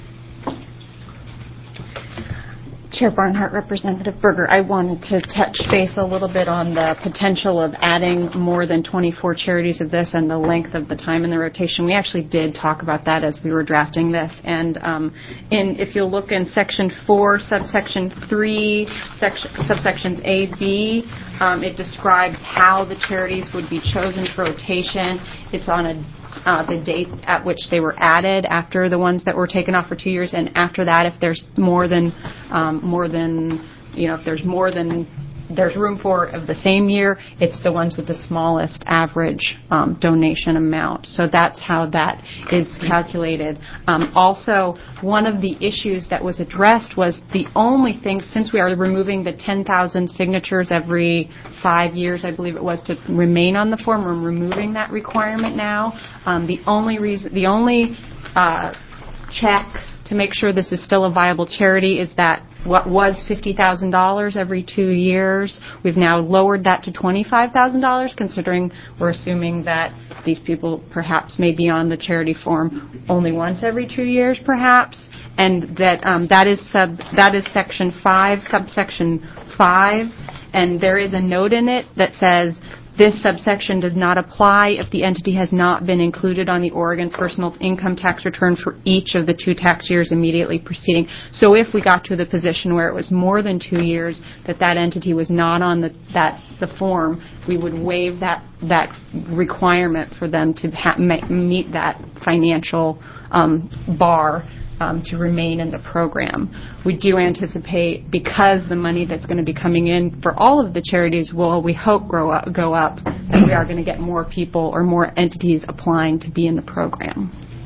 Chair Barnhart, Representative Berger, I wanted to touch base a little bit on the potential of adding more than twenty-four charities of this and the length of the time in the rotation. We actually did talk about that as we were drafting this. And um, in, if you'll look in Section four, subsection three, section, subsections A, B, um, it describes how the charities would be chosen for rotation. It's on a Uh, the date at which they were added after the ones that were taken off for two years, and after that, if there's more than um, more than you know, if there's more than there's room for of the same year, it's the ones with the smallest average um, donation amount. So that's how that is calculated. Um, also, one of the issues that was addressed was the only thing, since we are removing the ten thousand signatures every five years, I believe it was, to remain on the form, we're removing that requirement now. Um, the only reason, the only uh, check to make sure this is still a viable charity is that what was fifty thousand dollars every two years, we've now lowered that to twenty-five thousand dollars, considering we're assuming that these people perhaps may be on the charity form only once every two years, perhaps, and that um, that is sub that is Section five, subsection five, and there is a note in it that says this subsection does not apply if the entity has not been included on the Oregon personal income tax return for each of the two tax years immediately preceding. So if we got to the position where it was more than two years that that entity was not on the that the form, we would waive that that requirement for them to ha- meet that financial um, bar Um, to remain in the program. We do anticipate, because the money that's going to be coming in for all of the charities will, we hope, grow up, go up, that we are going to get more people or more entities applying to be in the program.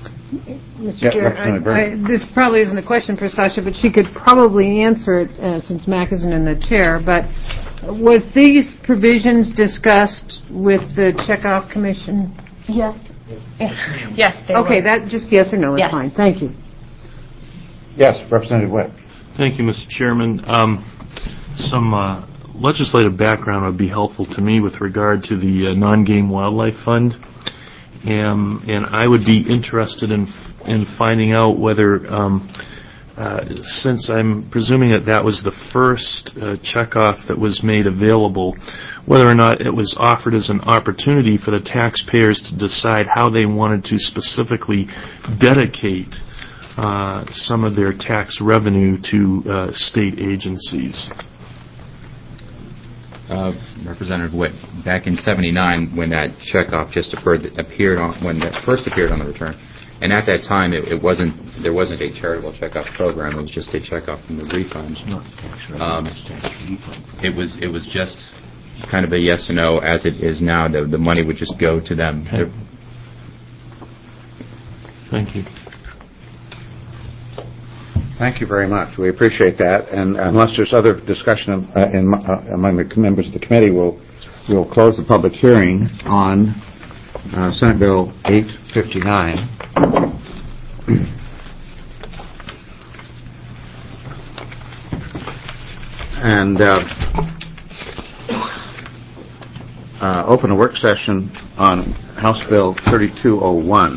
Mister Yeah, Chair, I, I, this probably isn't a question for Sasha, but she could probably answer it uh, since Mac isn't in the chair. But was these provisions discussed with the Checkoff Commission? Yes. Yes. They okay, were. that just yes or no is yes. fine. Thank you. Yes, Representative Webb. Thank you, Mister Chairman. Um, some uh, legislative background would be helpful to me with regard to the uh, non-game wildlife fund, and, and I would be interested in in finding out whether, um, uh, since I'm presuming that that was the first uh, checkoff that was made available, whether or not it was offered as an opportunity for the taxpayers to decide how they wanted to specifically dedicate uh, some of their tax revenue to uh, state agencies? Uh, Representative Witt, back in seventy-nine, when that checkoff just appeared, appeared on, when that first appeared on the return, and at that time it, it wasn't, there wasn't a charitable checkoff program. It was just a checkoff from the refund. Um, it was, it was just kind of a yes or no. As it is now, the, the money would just go to them. Okay. Thank you. Thank you very much. We appreciate that. And unless there's other discussion uh, in, uh, among the members of the committee, we'll we'll close the public hearing on uh, Senate Bill eight fifty-nine. And uh, uh, open a work session on House Bill thirty-two oh one.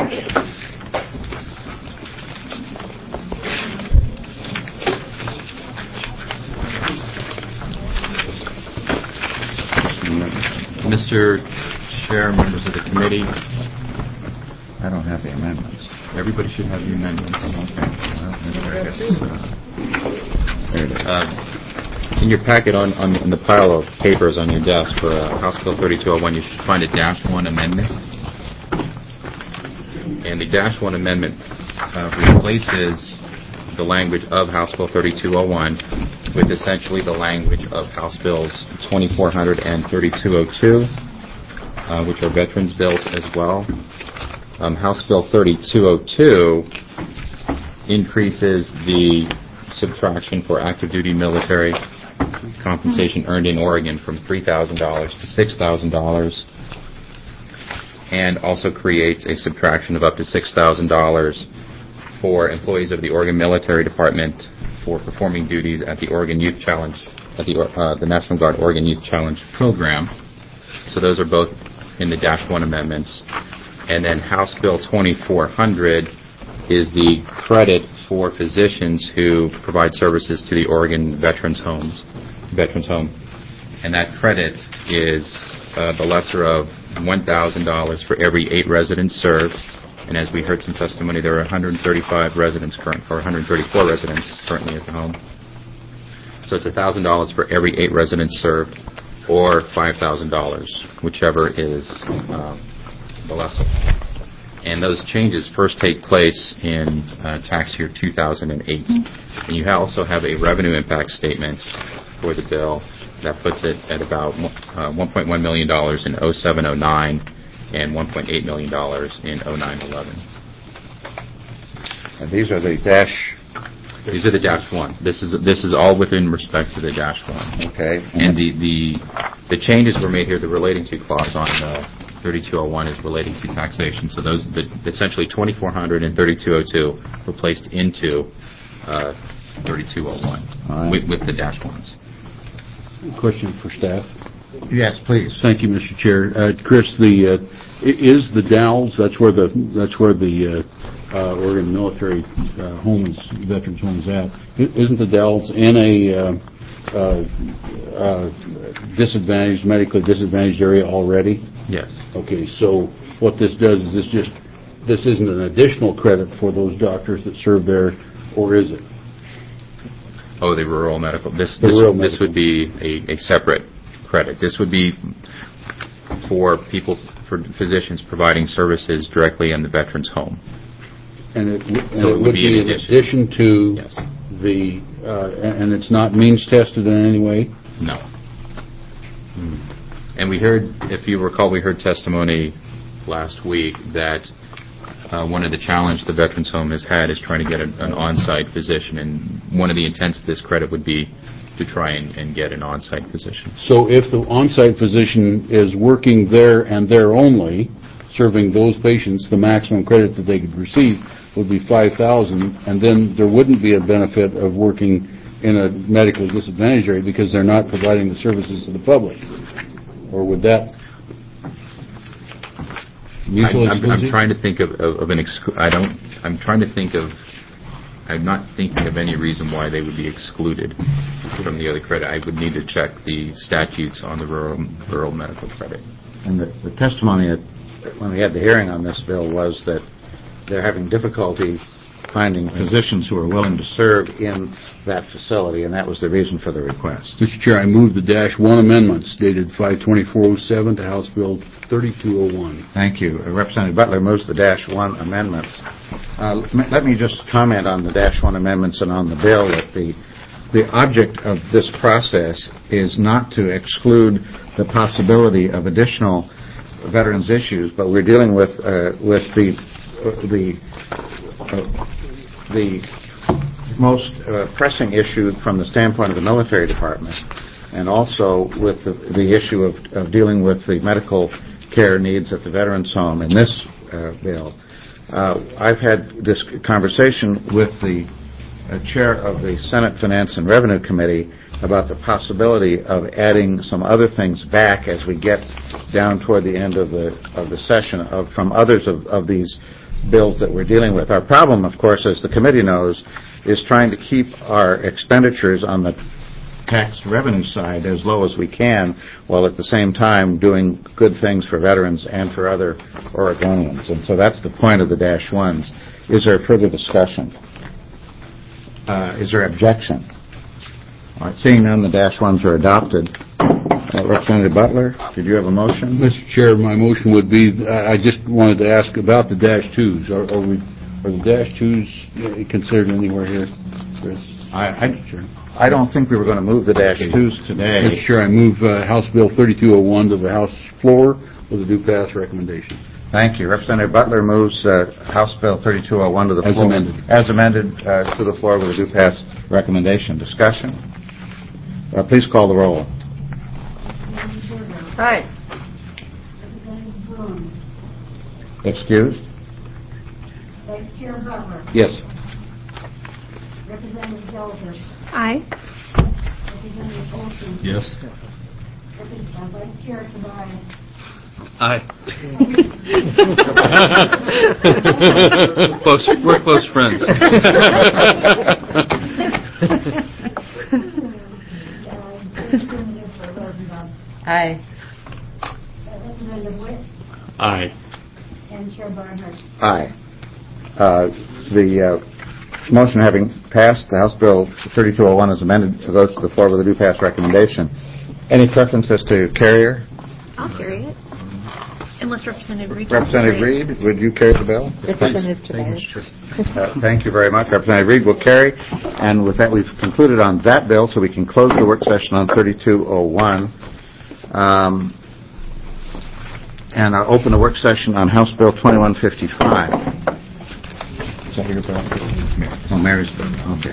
Mister Chair, members of the committee. I don't have the amendments. Everybody should have the amendments. Okay. Well, uh, in your packet on, on, on the pile of papers on your desk for uh, House Bill thirty-two oh one, you should find a dash one amendment. And the dash one amendment uh, replaces the language of House Bill thirty-two oh one with essentially the language of House Bills twenty-four hundred and thirty-two oh two, uh, which are veterans bills as well. Um, House Bill thirty-two oh two increases the subtraction for active duty military compensation earned in Oregon from three thousand dollars to six thousand dollars, and also creates a subtraction of up to six thousand dollars for employees of the Oregon Military Department for performing duties at the Oregon Youth Challenge, at the uh, the National Guard Oregon Youth Challenge program. So those are both in the dash one amendments. And then House Bill twenty-four hundred is the credit for physicians who provide services to the Oregon Veterans Homes, Veterans Home. And that credit is uh, the lesser of one thousand dollars for every eight residents served. And as we heard some testimony, there are one hundred thirty-five residents current, or one hundred thirty-four residents currently at the home. So it's one thousand dollars for every eight residents served, or five thousand dollars, whichever is um, the lesser. And those changes first take place in uh, tax year two thousand eight. And you also have a revenue impact statement for the bill that puts it at about uh, one point one million dollars in oh seven oh nine and one point eight million dollars in oh nine eleven. And these are the dash... These are the dash one. This is this is all within respect to the dash one. Okay. And the, the, the changes were made here, the relating to clause on uh, thirty-two oh one is relating to taxation. So those, the, essentially twenty-four hundred and thirty-two oh two were placed into uh, thirty-two oh one right. with, with the dash ones. Question for staff. Yes, please. Thank you, Mister Chair. Uh, Chris, the uh, is the Dalles? That's where the that's where the uh, uh, Oregon Military uh, Homes Veterans Homes at. Isn't the Dalles in a uh, uh, uh, disadvantaged, medically disadvantaged area already? Yes. Okay. So what this does is this just this isn't an additional credit for those doctors that serve there, or is it? Oh, the rural medical. This the this, rural this medical. would be a, a separate credit. This would be for people, for physicians providing services directly in the veteran's home. And it, w- and so it, it would, would be, be in addition, addition to yes. the, uh, and it's not means tested in any way? No. Hmm. And we heard, if you recall, we heard testimony last week that uh, one of the challenge the veterans home has had is trying to get a, an on-site physician, and one of the intents of this credit would be to try and, and get an on-site physician. So if the on-site physician is working there and there only, serving those patients, the maximum credit that they could receive would be five thousand dollars, and then there wouldn't be a benefit of working in a medically disadvantaged area because they're not providing the services to the public. Or would that... I'm, I'm, I'm trying to think of, of, of an exclu- I don't, I'm trying to think of, I'm not thinking of any reason why they would be excluded from the other credit. I would need to check the statutes on the rural, rural medical credit. And the, the testimony at, when we had the hearing on this bill was that they're having difficulty finding physicians who are willing to serve in that facility, and that was the reason for the request. Mister Chair, I move the dash one amendments dated five twenty-four oh seven to House Bill thirty-two oh one. Thank you. Uh, Representative Butler moves the dash one amendments. Uh, m- let me just comment on the dash one amendments and on the bill that the the object of this process is not to exclude the possibility of additional veterans issues, but we're dealing with uh, with the uh, the uh, the most uh, pressing issue from the standpoint of the military department, and also with the, the issue of, of dealing with the medical care needs at the veterans home in this uh, bill. Uh, I've had this conversation with the uh, chair of the Senate Finance and Revenue Committee about the possibility of adding some other things back as we get down toward the end of the of the session of, from others of, of these bills that we're dealing with. Our problem, of course, as the committee knows, is trying to keep our expenditures on the tax revenue side as low as we can, while at the same time doing good things for veterans and for other Oregonians. And so that's the point of the dash ones. Is there further discussion? Uh, is there objection? All right, seeing none, the dash ones are adopted. Uh, Representative Butler, did you have a motion? Mister Chair, my motion would be, I just wanted to ask about the dash twos. Are, are we, are the dash twos considered anywhere here, Chris? I, I, sure. I don't think we were going to move the dash twos today. Mister Chair, I move uh, House Bill thirty-two oh one to the House floor with a due pass recommendation. Thank you. Representative Butler moves uh, House Bill thirty-two oh one to the As floor. amended. As amended uh, to the floor with a due pass recommendation. Discussion? Uh, please call the roll. Aye. Excused? Vice Chair Butler. Yes. Representative Gelser. Aye. Representative Olson. Yes. Uh, Vice Chair Tobias. Aye. close, we're close friends. Aye. Representative Witt Aye. and Chair Barnhart. Aye. Uh, the uh, motion having passed, the House Bill thirty-two oh one is amended, goes to the floor with a due pass recommendation. Any preferences to carrier? I'll carry it. Unless Representative Reed. Representative Reed, would you carry the bill? Representative Tobias. Uh, thank you very much. Representative Reed will carry. And with that, we've concluded on that bill, so we can close the work session on thirty-two oh one. Um, and I'll open the work session on House Bill twenty-one fifty-five. Is that your bill? Oh, Mary's bill. Okay.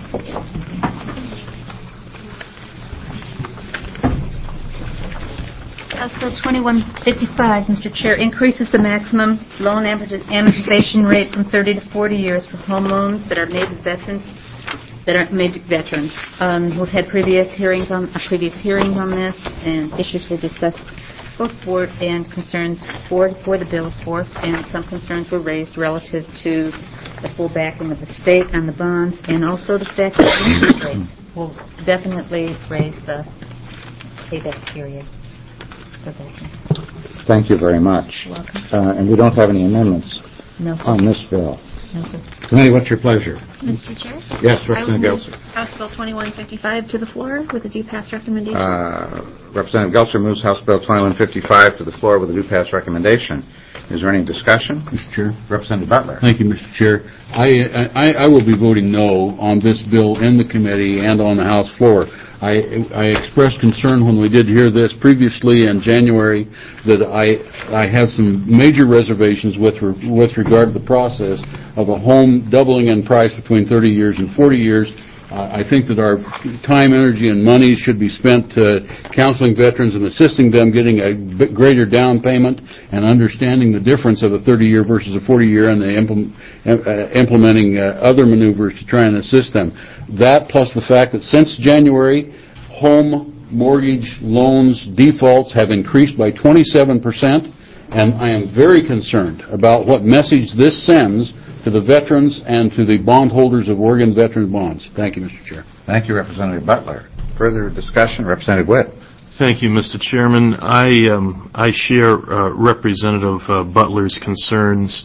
House Bill twenty-one fifty-five, Mister Chair, increases the maximum loan amortization rate from thirty to forty years for home loans that are made to veterans. That are made to veterans. Um, we've had previous hearings on uh, previous hearings on this, and issues were discussed both for and concerns for for the bill, of course, and some concerns were raised relative to the full backing of the state on the bonds, and also the fact that interest rates will definitely raise the payback period. Thank you very much. You're welcome. Uh, and we don't have any amendments No, sir. on this bill. No, sir. Committee, what's your pleasure? Mister Chair? Yes, I will Representative move Gelser. House Bill twenty-one fifty-five to the floor with a due pass recommendation. Uh, Representative Gelser moves House Bill twenty-one fifty-five to the floor with a due pass recommendation. Is there any discussion? Mister Chair. Representative Butler. Thank you, Mister Chair. I, I, I will be voting no on this bill in the committee and on the House floor. I, I expressed concern when we did hear this previously in January that I, I had some major reservations with, re, with regard to the process of a home doubling in price between thirty years and forty years. Uh, I think that our time, energy, and money should be spent uh, counseling veterans and assisting them getting a bit greater down payment and understanding the difference of a thirty-year versus a forty-year and the implement, uh, implementing uh, other maneuvers to try and assist them. That plus the fact that since January, home mortgage loans defaults have increased by twenty-seven percent, and I am very concerned about what message this sends to the veterans and to the bondholders of Oregon Veteran Bonds. Thank you, Mister Chair. Thank you, Representative Butler. Further discussion, Representative Witt. Thank you, Mister Chairman. I um, I share uh, Representative uh, Butler's concerns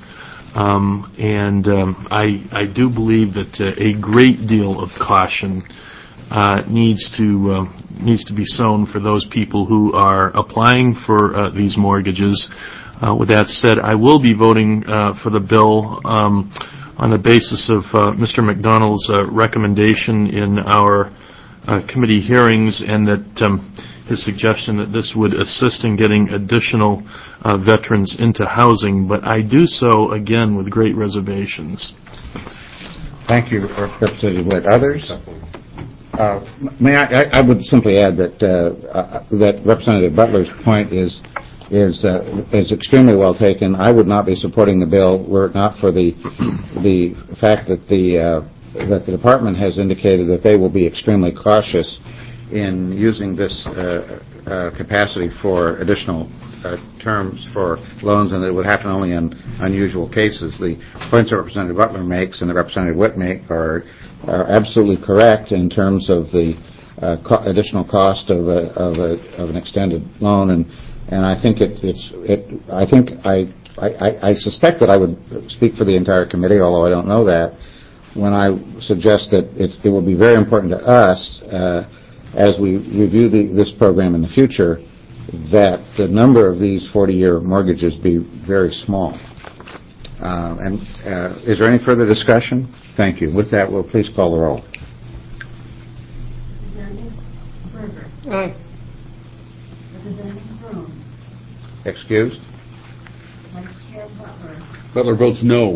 Um, and um, I, I do believe that uh, a great deal of caution uh, needs to uh, needs to be sown for those people who are applying for uh, these mortgages. Uh, with that said, I will be voting uh, for the bill um, on the basis of uh, Mister McDonald's uh, recommendation in our uh, committee hearings, and that um, his suggestion that this would assist in getting additional uh, veterans into housing. But I do so, again, with great reservations. Thank you, Representative Witt. Others? Uh, may I, I, I would simply add that uh, uh, that Representative Butler's point is is uh, is extremely well taken. I would not be supporting the bill were it not for the the fact that the uh, that the department has indicated that they will be extremely cautious in using this uh, uh, capacity for additional uh, terms for loans, and it would happen only in unusual cases. The points that Representative Butler makes and the Representative Witt make are are absolutely correct in terms of the uh, co- additional cost of a, of a of an extended loan, and and I think it, it's it I think I, I I suspect that I would speak for the entire committee, although I don't know that, when I suggest that it, it will be very important to us uh, as we review the, this program in the future that the number of these forty-year mortgages be very small. Uh, and uh, is there any further discussion? Thank you. With that, we'll please call the roll. Representative Berger. Aye. Representative Broom. Excused? Vice Chair Butler. Butler votes no.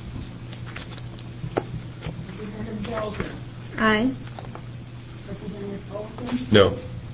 Representative Delger. Aye. Representative Olson. No.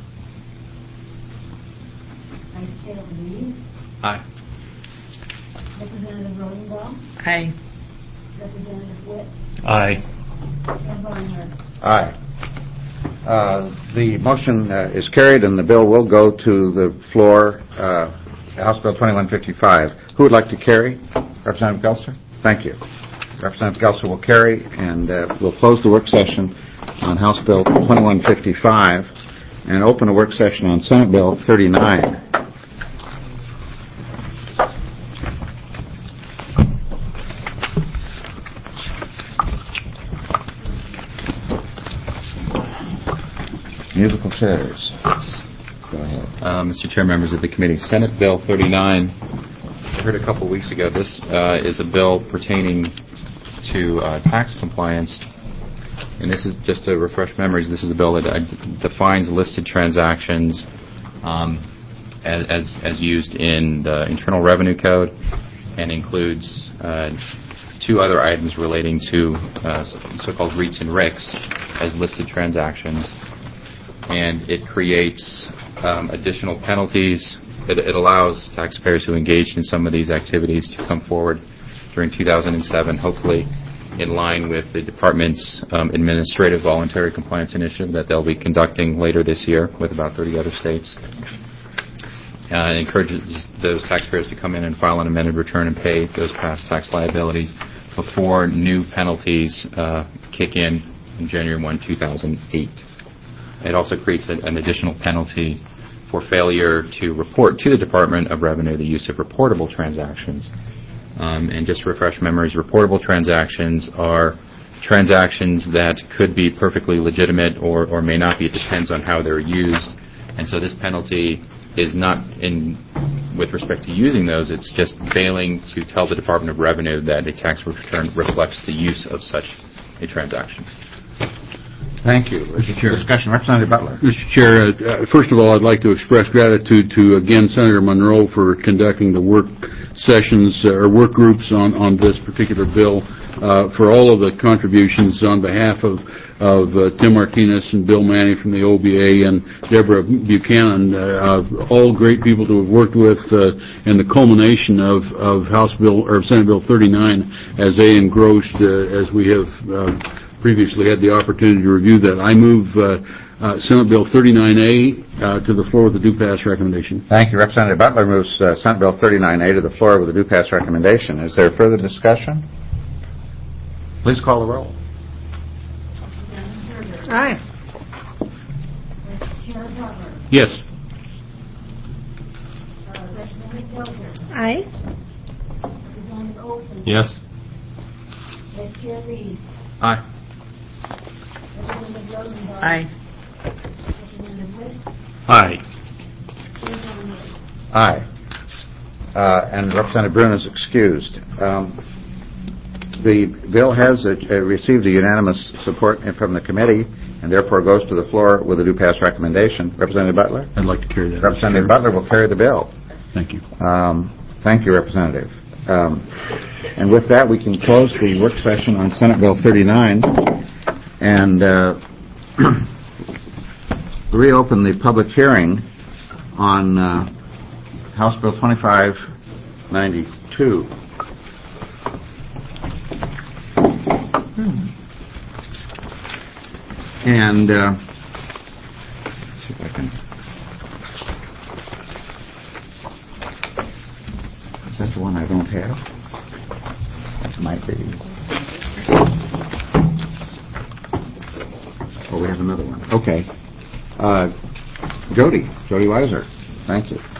Vice Chair Reed. Aye. Representative Rosenbaum. Aye. Representative Witt. Aye. Chair Barnhart. Aye. Uh, the motion uh, is carried, and the bill will go to the floor, uh, House Bill twenty-one fifty-five. Who would like to carry? Representative Gelser? Thank you. Representative Gelser will carry, and uh, we'll close the work session on House Bill twenty-one fifty-five and open a work session on Senate Bill thirty-nine. Musical chairs. Go ahead. Uh, Mister Chair, members of the committee, Senate Bill thirty-nine, I heard a couple weeks ago, this uh, is a bill pertaining to uh, tax compliance, and this is, just to refresh memories, this is a bill that uh, defines listed transactions um, as, as, as used in the Internal Revenue Code, and includes uh, two other items relating to uh, so-called REITs and R I Cs as listed transactions. And it creates um, additional penalties. It, it allows taxpayers who engaged in some of these activities to come forward during two thousand seven, hopefully in line with the Department's um, Administrative Voluntary Compliance Initiative that they'll be conducting later this year with about thirty other states. Uh, it encourages those taxpayers to come in and file an amended return and pay those past tax liabilities before new penalties uh, kick in in January first, two thousand eight. It also creates a, an additional penalty for failure to report to the Department of Revenue the use of reportable transactions. Um, and just to refresh memories, reportable transactions are transactions that could be perfectly legitimate or, or may not be. It depends on how they're used. And so this penalty is not in with respect to using those. It's just failing to tell the Department of Revenue that a tax return reflects the use of such a transaction. Thank you. Mister Chair. Discussion. Representative Butler. Mister Chair, uh, first of all, I'd like to express gratitude to, again, Senator Monroe for conducting the work sessions uh, or work groups on, on this particular bill, uh, for all of the contributions on behalf of, of uh, Tim Martinez and Bill Manning from the O B A and Deborah Buchanan, uh, uh, all great people to have worked with, uh, and the culmination of, of House Bill or Senate Bill thirty-nine as they engrossed, uh, as we have uh, previously had the opportunity to review that. I move uh, uh, Senate Bill thirty-nine A uh, to the floor with a do-pass recommendation. Thank you. Representative Butler moves uh, Senate Bill thirty-nine A to the floor with a do-pass recommendation. Is there further discussion? Please call the roll. Aye. Vice Chair Butler. Yes. Uh, Representative Delger. Aye. Representative Olson. Yes. Vice Chair Reed. Aye. Representative Rosenbaum. Aye. Representative Witt. Aye. Chair Barnhart. Aye. Uh, And Representative Brune is excused. Um, The bill has uh, uh, received a unanimous support from the committee and therefore goes to the floor with a do pass recommendation. Representative Butler? I'd like to carry that. Representative Butler will carry the bill. Thank you. Um, Thank you, Representative. Um, And with that, we can close the work session on Senate Bill thirty-nine and uh, reopen the public hearing on uh, House Bill twenty-five ninety-two. And uh, let's see if I can. Is that the one I don't have? That might be. Oh, we have another one. Okay. Uh, Jody, Jody Weiser. Thank you.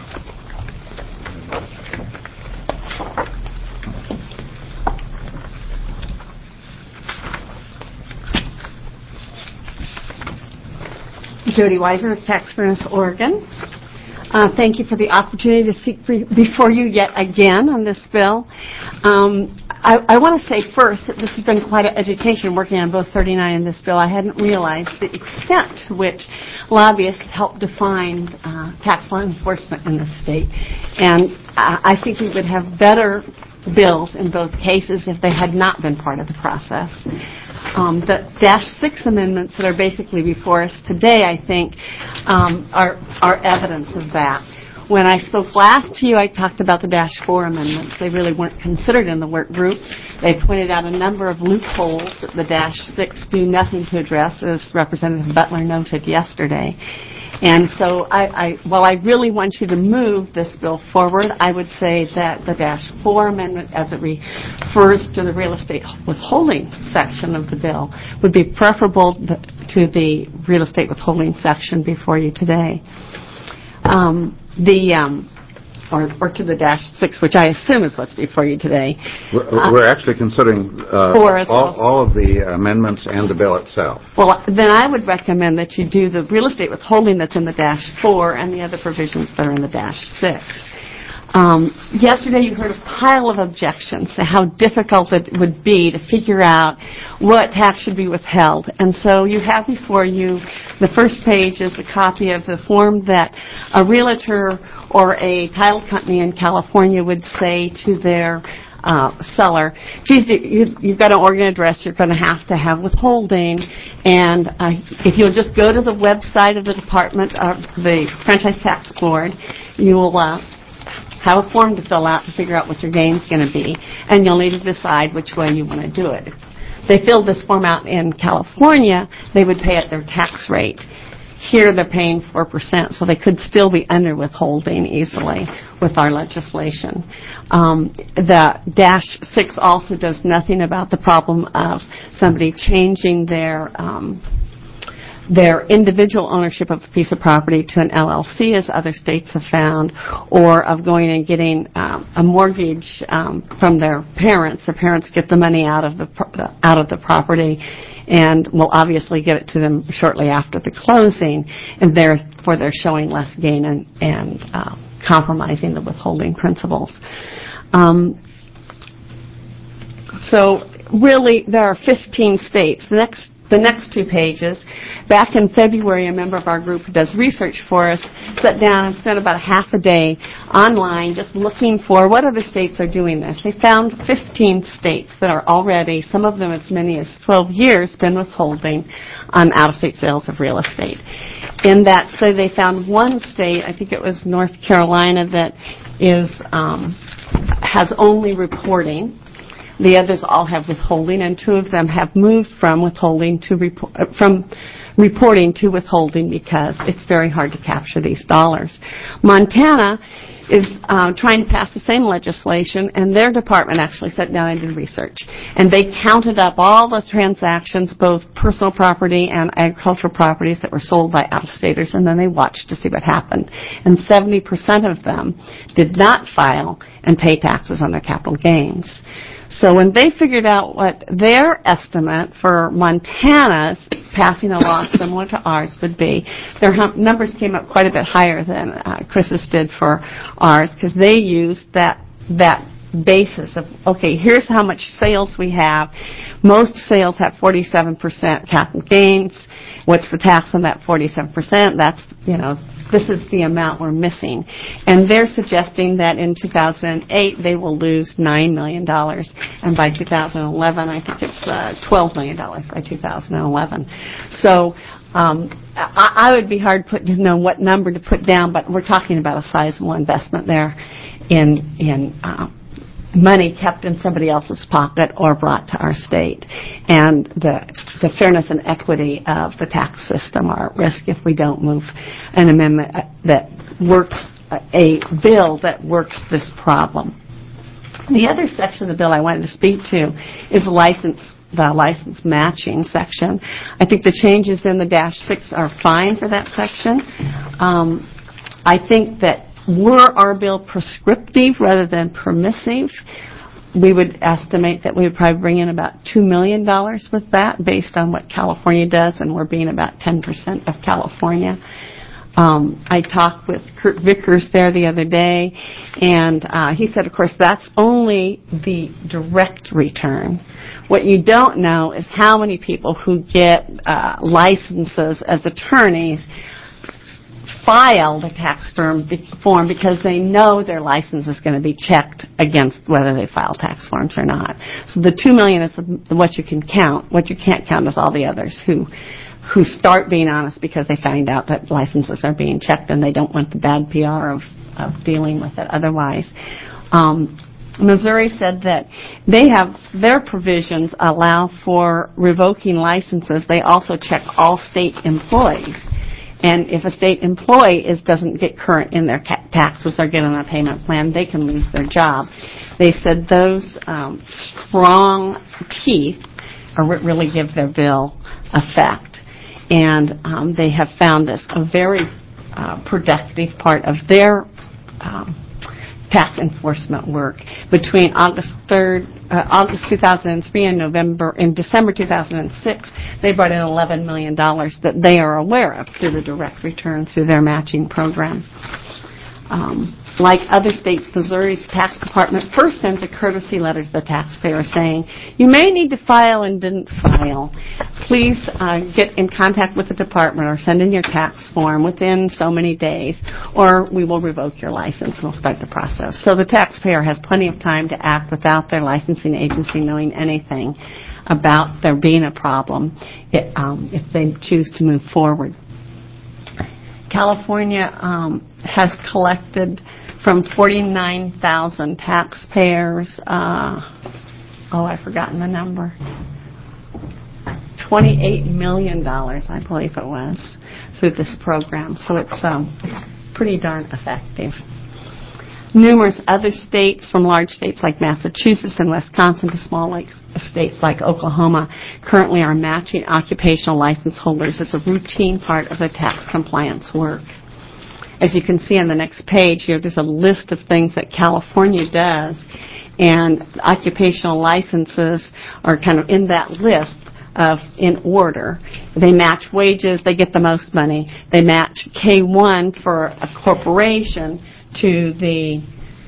Jody Weiser of Pax Furnace, Oregon. Uh, thank you for the opportunity to speak for, before you yet again on this bill. Um, I, I want to say first that this has been quite an education working on both thirty-nine and this bill. I hadn't realized the extent to which lobbyists help define uh, tax law enforcement in this state. And I, I think we would have better bills in both cases if they had not been part of the process. Um, the Dash six amendments that are basically before us today, I think, um, are, are evidence of that. When I spoke last to you, I talked about the Dash four amendments. They really weren't considered in the work group. They pointed out a number of loopholes that the Dash six do nothing to address, as Representative Butler noted yesterday. And so I, I, while I really want you to move this bill forward, I would say that the Dash four amendment, as it refers to the real estate withholding section of the bill, would be preferable to the real estate withholding section before you today. Um, the um, or, or to the Dash six, which I assume is what's before you today. We're, Uh, we're actually considering uh, Four as all, well. all of the amendments and the bill itself. Well, then I would recommend that you do the real estate withholding that's in the Dash four and the other provisions that are in the Dash six. Um, yesterday you heard a pile of objections to how difficult it would be to figure out what tax should be withheld. And so you have before you, the first page is a copy of the form that a realtor or a title company in California would say to their Uh, seller, geez, you, you've got an Oregon address, you're going to have to have withholding, and uh, if you'll just go to the website of the Department of the Franchise Tax Board, you will uh, have a form to fill out to figure out what your gain's going to be, and you'll need to decide which way you want to do it. If they filled this form out in California, they would pay at their tax rate. Here they're paying four percent, so they could still be under withholding easily with our legislation. Um, the Dash six also does nothing about the problem of somebody changing their um, their individual ownership of a piece of property to an L L C, as other states have found, or of going and getting um, a mortgage um, from their parents. The parents get the money out of the pro- out of the property and will obviously get it to them shortly after the closing, and therefore they're showing less gain and, and uh, compromising the withholding principles. Um, so really, there are fifteen states. The next The next two pages, back in February, a member of our group who does research for us sat down and spent about a half a day online just looking for what other states are doing this. They found fifteen states that are already, some of them as many as twelve years, been withholding on out-of-state sales of real estate. In that study, they found one state, I think it was North Carolina, that is um, has only reporting. The others all have withholding, and two of them have moved from withholding to report, from reporting to withholding because it's very hard to capture these dollars. Montana is uh, trying to pass the same legislation, and their department actually sat down and did research. And they counted up all the transactions, both personal property and agricultural properties that were sold by out-of-staters, and then they watched to see what happened. And seventy percent of them did not file and pay taxes on their capital gains. So when they figured out what their estimate for Montana's passing a law similar to ours would be, their hum- numbers came up quite a bit higher than uh, Chris's did for ours, because they used that that basis of, okay, here's how much sales we have. Most sales have forty-seven percent capital gains. What's the tax on that forty-seven percent? That's, you know, this is the amount we're missing. And they're suggesting that in two thousand eight they will lose nine million dollars. And by two thousand eleven, I think it's uh, twelve million dollars by two thousand eleven. So um, I, I would be hard put to know what number to put down, but we're talking about a sizable investment there in, in uh, money kept in somebody else's pocket or brought to our state. And the the fairness and equity of the tax system are at risk if we don't move an amendment that works, a bill that works this problem. The other section of the bill I wanted to speak to is license, the license matching section. I think the changes in the dash six are fine for that section. Um, I think that were our bill prescriptive rather than permissive, we would estimate that we would probably bring in about two million dollars with that based on what California does, and we're being about ten percent of California. Um, I talked with Kurt Vickers there the other day, and uh, he said, of course, that's only the direct return. What you don't know is how many people who get uh, licenses as attorneys file the tax form because they know their license is going to be checked against whether they file tax forms or not. So the two million is the, what you can count. What you can't count is all the others who who start being honest because they find out that licenses are being checked and they don't want the bad P R of, of dealing with it otherwise. Um, Missouri said that they have their provisions allow for revoking licenses. They also check all state employees. And if a state employee is doesn't get current in their ca- taxes or get on a payment plan, they can lose their job. They said those um, strong teeth are what really give their bill effect. And um, they have found this a very uh, productive part of their um, tax enforcement work. Between August third, uh, August two thousand three and November, in December two thousand six, they brought in eleven million dollars that they are aware of through the direct return through their matching program. Um, like other states, Missouri's tax department first sends a courtesy letter to the taxpayer saying, you may need to file and didn't file. Please uh, get in contact with the department or send in your tax form within so many days, or we will revoke your license and we'll start the process. So the taxpayer has plenty of time to act without their licensing agency knowing anything about there being a problem it, um, if they choose to move forward. California um, has collected from forty-nine thousand taxpayers, uh, oh, I've forgotten the number, twenty-eight million dollars, I believe it was, through this program. So it's, um, it's pretty darn effective. Numerous other states, from large states like Massachusetts and Wisconsin to small like states like Oklahoma, currently are matching occupational license holders as a routine part of their tax compliance work. As you can see on the next page here, there's a list of things that California does, and occupational licenses are kind of in that list of in order. They match wages, they get the most money. They match K one for a corporation to the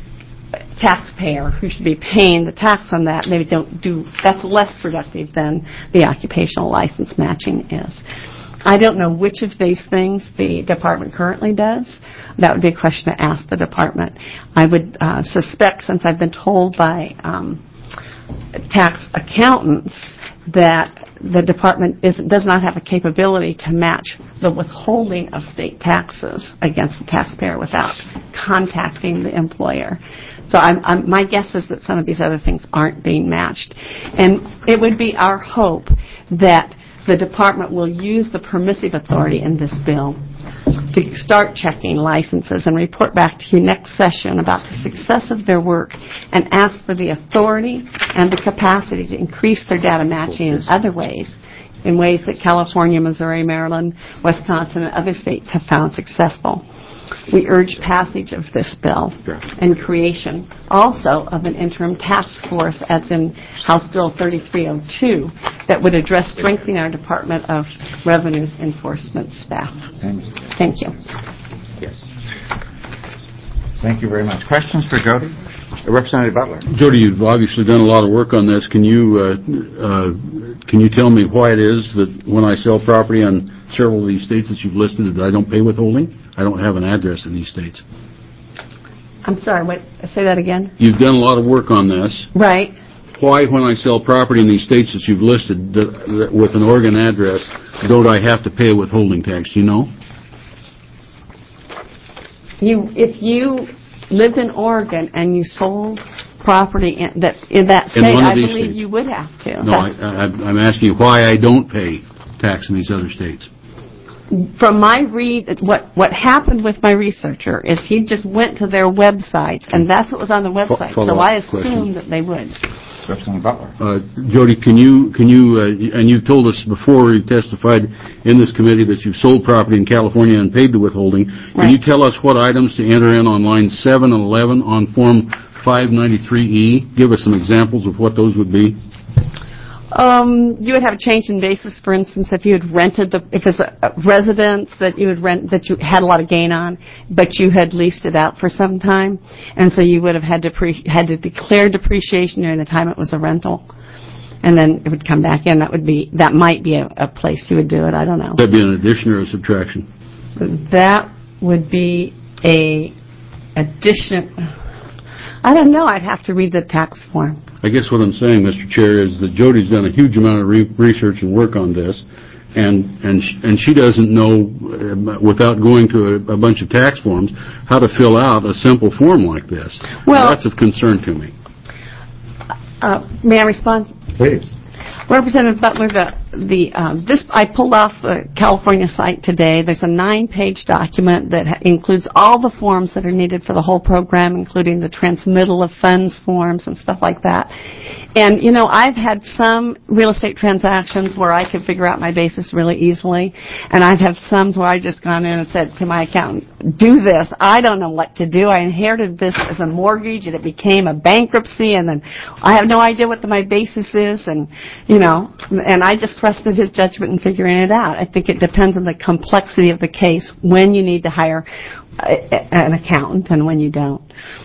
taxpayer who should be paying the tax on that. They don't do, that's less productive than the occupational license matching is. I don't know which of these things the department currently does. That would be a question to ask the department. I would uh, suspect, since I've been told by um, tax accountants that the department is, does not have a capability to match the withholding of state taxes against the taxpayer without contacting the employer, So I'm, I'm, my guess is that some of these other things aren't being matched. And it would be our hope that the department will use the permissive authority in this bill to start checking licenses and report back to you next session about the success of their work and ask for the authority and the capacity to increase their data matching in other ways, in ways that California, Missouri, Maryland, Wisconsin, and other states have found successful. We urge passage of this bill and creation also of an interim task force, as in House Bill thirty-three oh two, that would address strengthening our Department of Revenue's enforcement staff. Thank you. Thank you. Yes. Thank you very much. Questions for Jody? Uh, Representative Butler. Jody, you've obviously done a lot of work on this. Can you uh, uh, can you tell me why it is that when I sell property on several of these states that you've listed that I don't pay withholding? I don't have an address in these states. I'm sorry, what, say that again? You've done a lot of work on this. Right. Why, when I sell property in these states that you've listed that, that with an Oregon address, don't I have to pay a withholding tax? Do you know? You, if you lived in Oregon and you sold property in that, in that state, in I believe states. You would have to. No, I, I, I'm asking you why I don't pay tax in these other states. From my read, what what happened with my researcher is he just went to their websites, and that's what was on the website. So I assumed that they would. Representative Butler. Uh, Jody, can you can you uh, and you've told us before you testified in this committee that you've sold property in California and paid the withholding. Can right. you tell us what items to enter in on lines seven and eleven on Form five ninety-three E? Give us some examples of what those would be. Um, you would have a change in basis, for instance, if you had rented the, if it's a, a residence that you had rent, that you had a lot of gain on, but you had leased it out for some time, and so you would have had to pre, had to declare depreciation during the time it was a rental, and then it would come back in. That would be, that might be a, a place you would do it. I don't know. That'd be an addition or a subtraction? That would be a addition. I don't know. I'd have to read the tax form. I guess what I'm saying, Mister Chair, is that Jody's done a huge amount of re- research and work on this, and and sh- and she doesn't know, uh, without going to a, a bunch of tax forms, how to fill out a simple form like this. Well, that's of concern to me. Uh, may I respond? Please. Representative Butler, the, the um, this I pulled off the California site today. There's a nine-page document that ha- includes all the forms that are needed for the whole program, including the transmittal of funds forms and stuff like that. And, you know, I've had some real estate transactions where I could figure out my basis really easily, and I've had some where I just gone in and said to my accountant, do this. I don't know what to do. I inherited this as a mortgage, and it became a bankruptcy, and then I have no idea what the, my basis is, and, you know, and I just trusted his judgment in figuring it out. I think it depends on the complexity of the case, when you need to hire a, an accountant and when you don't.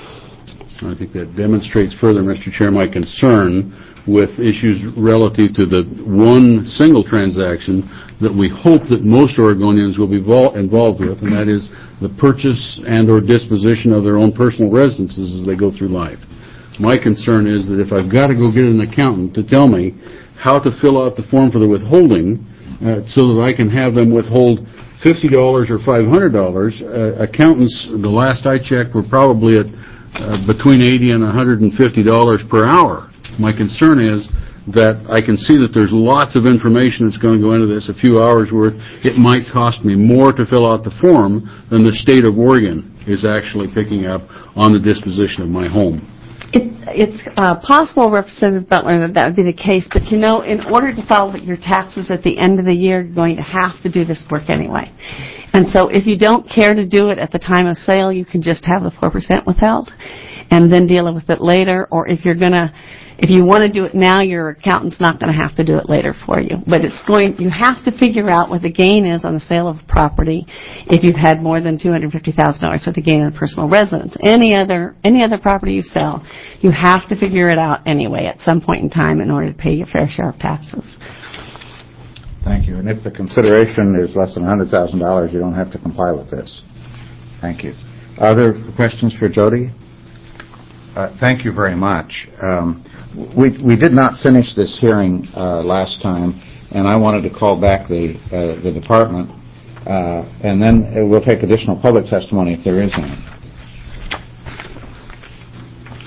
I think that demonstrates further, Mister Chair, my concern with issues relative to the one single transaction that we hope that most Oregonians will be vol- involved with, and that is the purchase and or disposition of their own personal residences as they go through life. My concern is that if I've got to go get an accountant to tell me how to fill out the form for the withholding uh, so that I can have them withhold fifty dollars or five hundred dollars, uh, accountants, the last I checked, were probably at uh, between eighty and one hundred fifty dollars per hour. My concern is that I can see that there's lots of information that's going to go into this, a few hours worth. It might cost me more to fill out the form than the state of Oregon is actually picking up on the disposition of my home. It, it's uh, possible, Representative Butler, that that would be the case, but you know, in order to file your taxes at the end of the year, you're going to have to do this work anyway. And so if you don't care to do it at the time of sale, you can just have the four percent withheld and then deal with it later. Or if you're going to, if you want to do it now, your accountant's not going to have to do it later for you. But it's going, you have to figure out what the gain is on the sale of property if you've had more than two hundred fifty thousand dollars worth of gain on a personal residence. Any other, any other property you sell, you have to figure it out anyway at some point in time in order to pay your fair share of taxes. Thank you. And if the consideration is less than one hundred thousand dollars, you don't have to comply with this. Thank you. Other questions for Jody? Uh, thank you very much. Um, we we did not finish this hearing uh, last time, and I wanted to call back the uh, the department, uh, and then we'll take additional public testimony if there is any.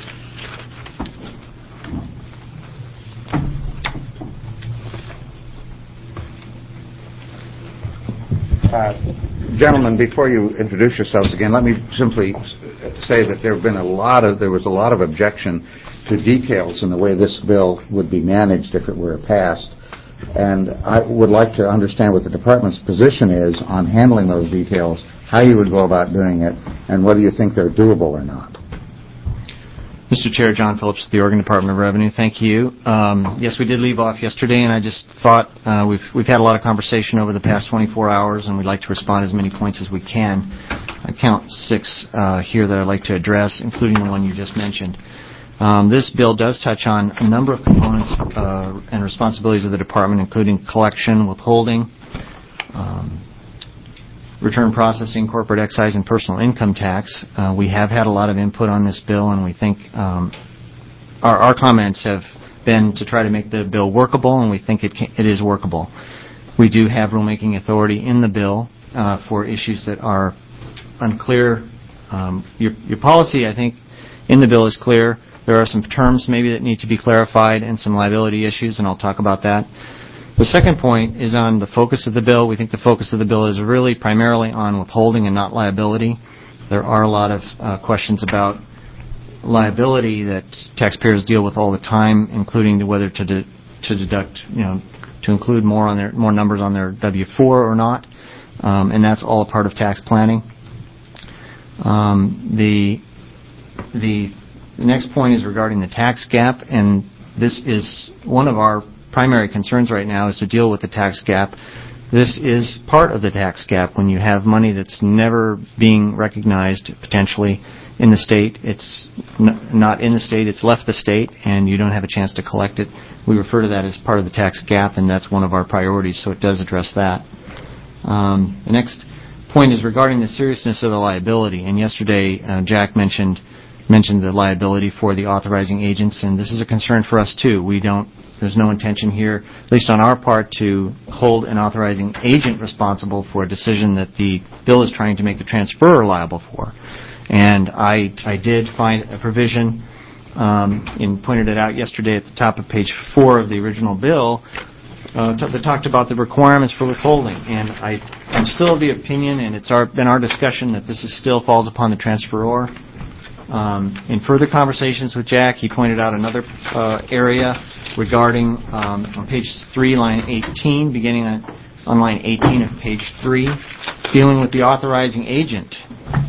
Uh, Gentlemen, before you introduce yourselves again, let me simply say that there have been a lot of there was a lot of objection to details in the way this bill would be managed if it were passed, and I would like to understand what the department's position is on handling those details, how you would go about doing it, and whether you think they're doable or not. Mister Chair, John Phillips, the Oregon Department of Revenue. Thank you. Um, yes, we did leave off yesterday, and I just thought uh, we've we've had a lot of conversation over the past twenty-four hours, and we'd like to respond as many points as we can. I count six uh, here that I'd like to address, including the one you just mentioned. Um, this bill does touch on a number of components uh, and responsibilities of the department, including collection, withholding, um, return processing, corporate excise, and personal income tax. Uh, we have had a lot of input on this bill, and we think um, our, our comments have been to try to make the bill workable, and we think it, can, it is workable. We do have rulemaking authority in the bill uh, for issues that are unclear. Um, your, your policy, I think, in the bill is clear. There are some terms maybe that need to be clarified and some liability issues, and I'll talk about that. The second point is on the focus of the bill. We think the focus of the bill is really primarily on withholding and not liability. There are a lot of uh, questions about liability that taxpayers deal with all the time, including whether to de- to deduct, you know, to include more on their more numbers on their W four or not, um, and that's all a part of tax planning. Um, the the next point is regarding the tax gap, and this is one of our primary concerns right now is to deal with the tax gap. This is part of the tax gap when you have money that's never being recognized potentially in the state. It's n- not in the state, it's left the state, and you don't have a chance to collect it. We refer to that as part of the tax gap, and that's one of our priorities, so it does address that. Um, the next point is regarding the seriousness of the liability, and yesterday uh, Jack mentioned mentioned the liability for the authorizing agents, and this is a concern for us too. We don't There's no intention here, at least on our part, to hold an authorizing agent responsible for a decision that the bill is trying to make the transferor liable for. And I I did find a provision, um, and pointed it out yesterday at the top of page four of the original bill, uh, t- that talked about the requirements for withholding. And I, I'm still of the opinion, and it's our, been our discussion, that this is still falls upon the transferor. Um, in further conversations with Jack, he pointed out another uh, area regarding um, on page three, line eighteen, beginning on, on line eighteen of page three, dealing with the authorizing agent.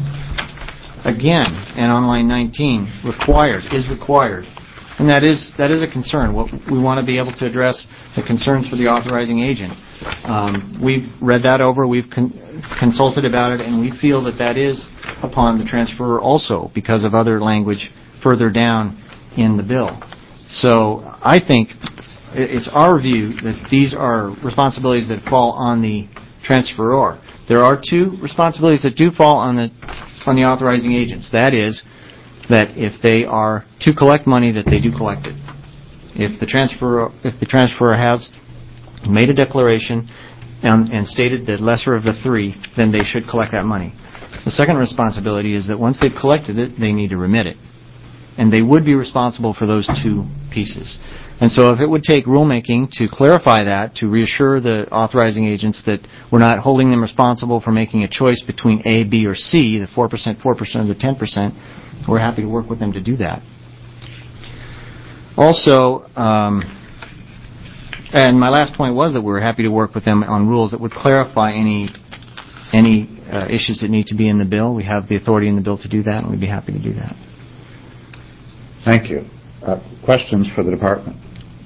Again, and on line nineteen, required, is required. And that is that is a concern. What we want to be able to address the concerns for the authorizing agent. Um, we've read that over, we've con- consulted about it, and we feel that that is upon the transferor also because of other language further down in the bill. So I think it's our view that these are responsibilities that fall on the transferor. There are two responsibilities that do fall on the on the authorizing agents. That is, that if they are to collect money, that they do collect it. If the transferor if the transferor has made a declaration and, and stated the lesser of the three, then they should collect that money. The second responsibility is that once they've collected it, they need to remit it. And they would be responsible for those two pieces. And so if it would take rulemaking to clarify that, to reassure the authorizing agents that we're not holding them responsible for making a choice between A, B, or C, the four percent, four percent, or the ten percent, we're happy to work with them to do that. Also, um, and my last point was that we were happy to work with them on rules that would clarify any any uh, issues that need to be in the bill. We have the authority in the bill to do that, and we'd be happy to do that. Thank you. Uh, questions for the department?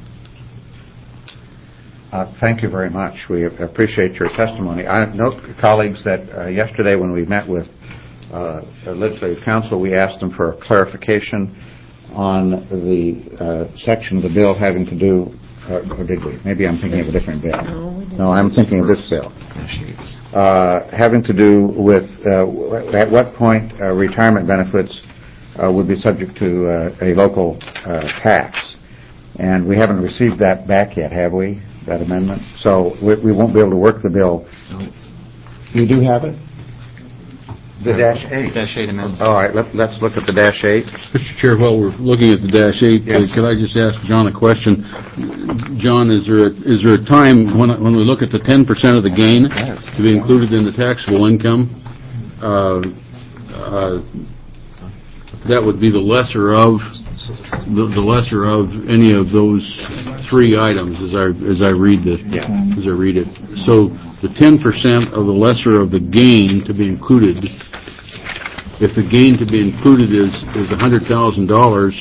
Uh, thank you very much. We appreciate your testimony. I note, colleagues, that uh, yesterday when we met with uh, the Legislative Council, we asked them for a clarification on the uh, section of the bill having to do, uh, or did we? Maybe I'm thinking of a different bill. No, I'm thinking of this bill. Uh, having to do with uh, at what point uh, retirement benefits Uh, would be subject to uh, a local uh, tax. And we haven't received that back yet, have we, that amendment? So we, we won't be able to work the bill. You do have it? The dash eight. Dash eight amendment. All right, let, let's look at the dash eight. Mister Chair, while we're looking at the dash eight, Yes. uh, could I just ask John a question? John, is there a, is there a time when when we look at the ten percent of the gain to be included in the taxable income? Uh, uh, that would be the lesser of the, the lesser of any of those three items, as I as I read the Yeah. as I read it. So the ten percent of the lesser of the gain to be included. If the gain to be included is is one hundred thousand dollars,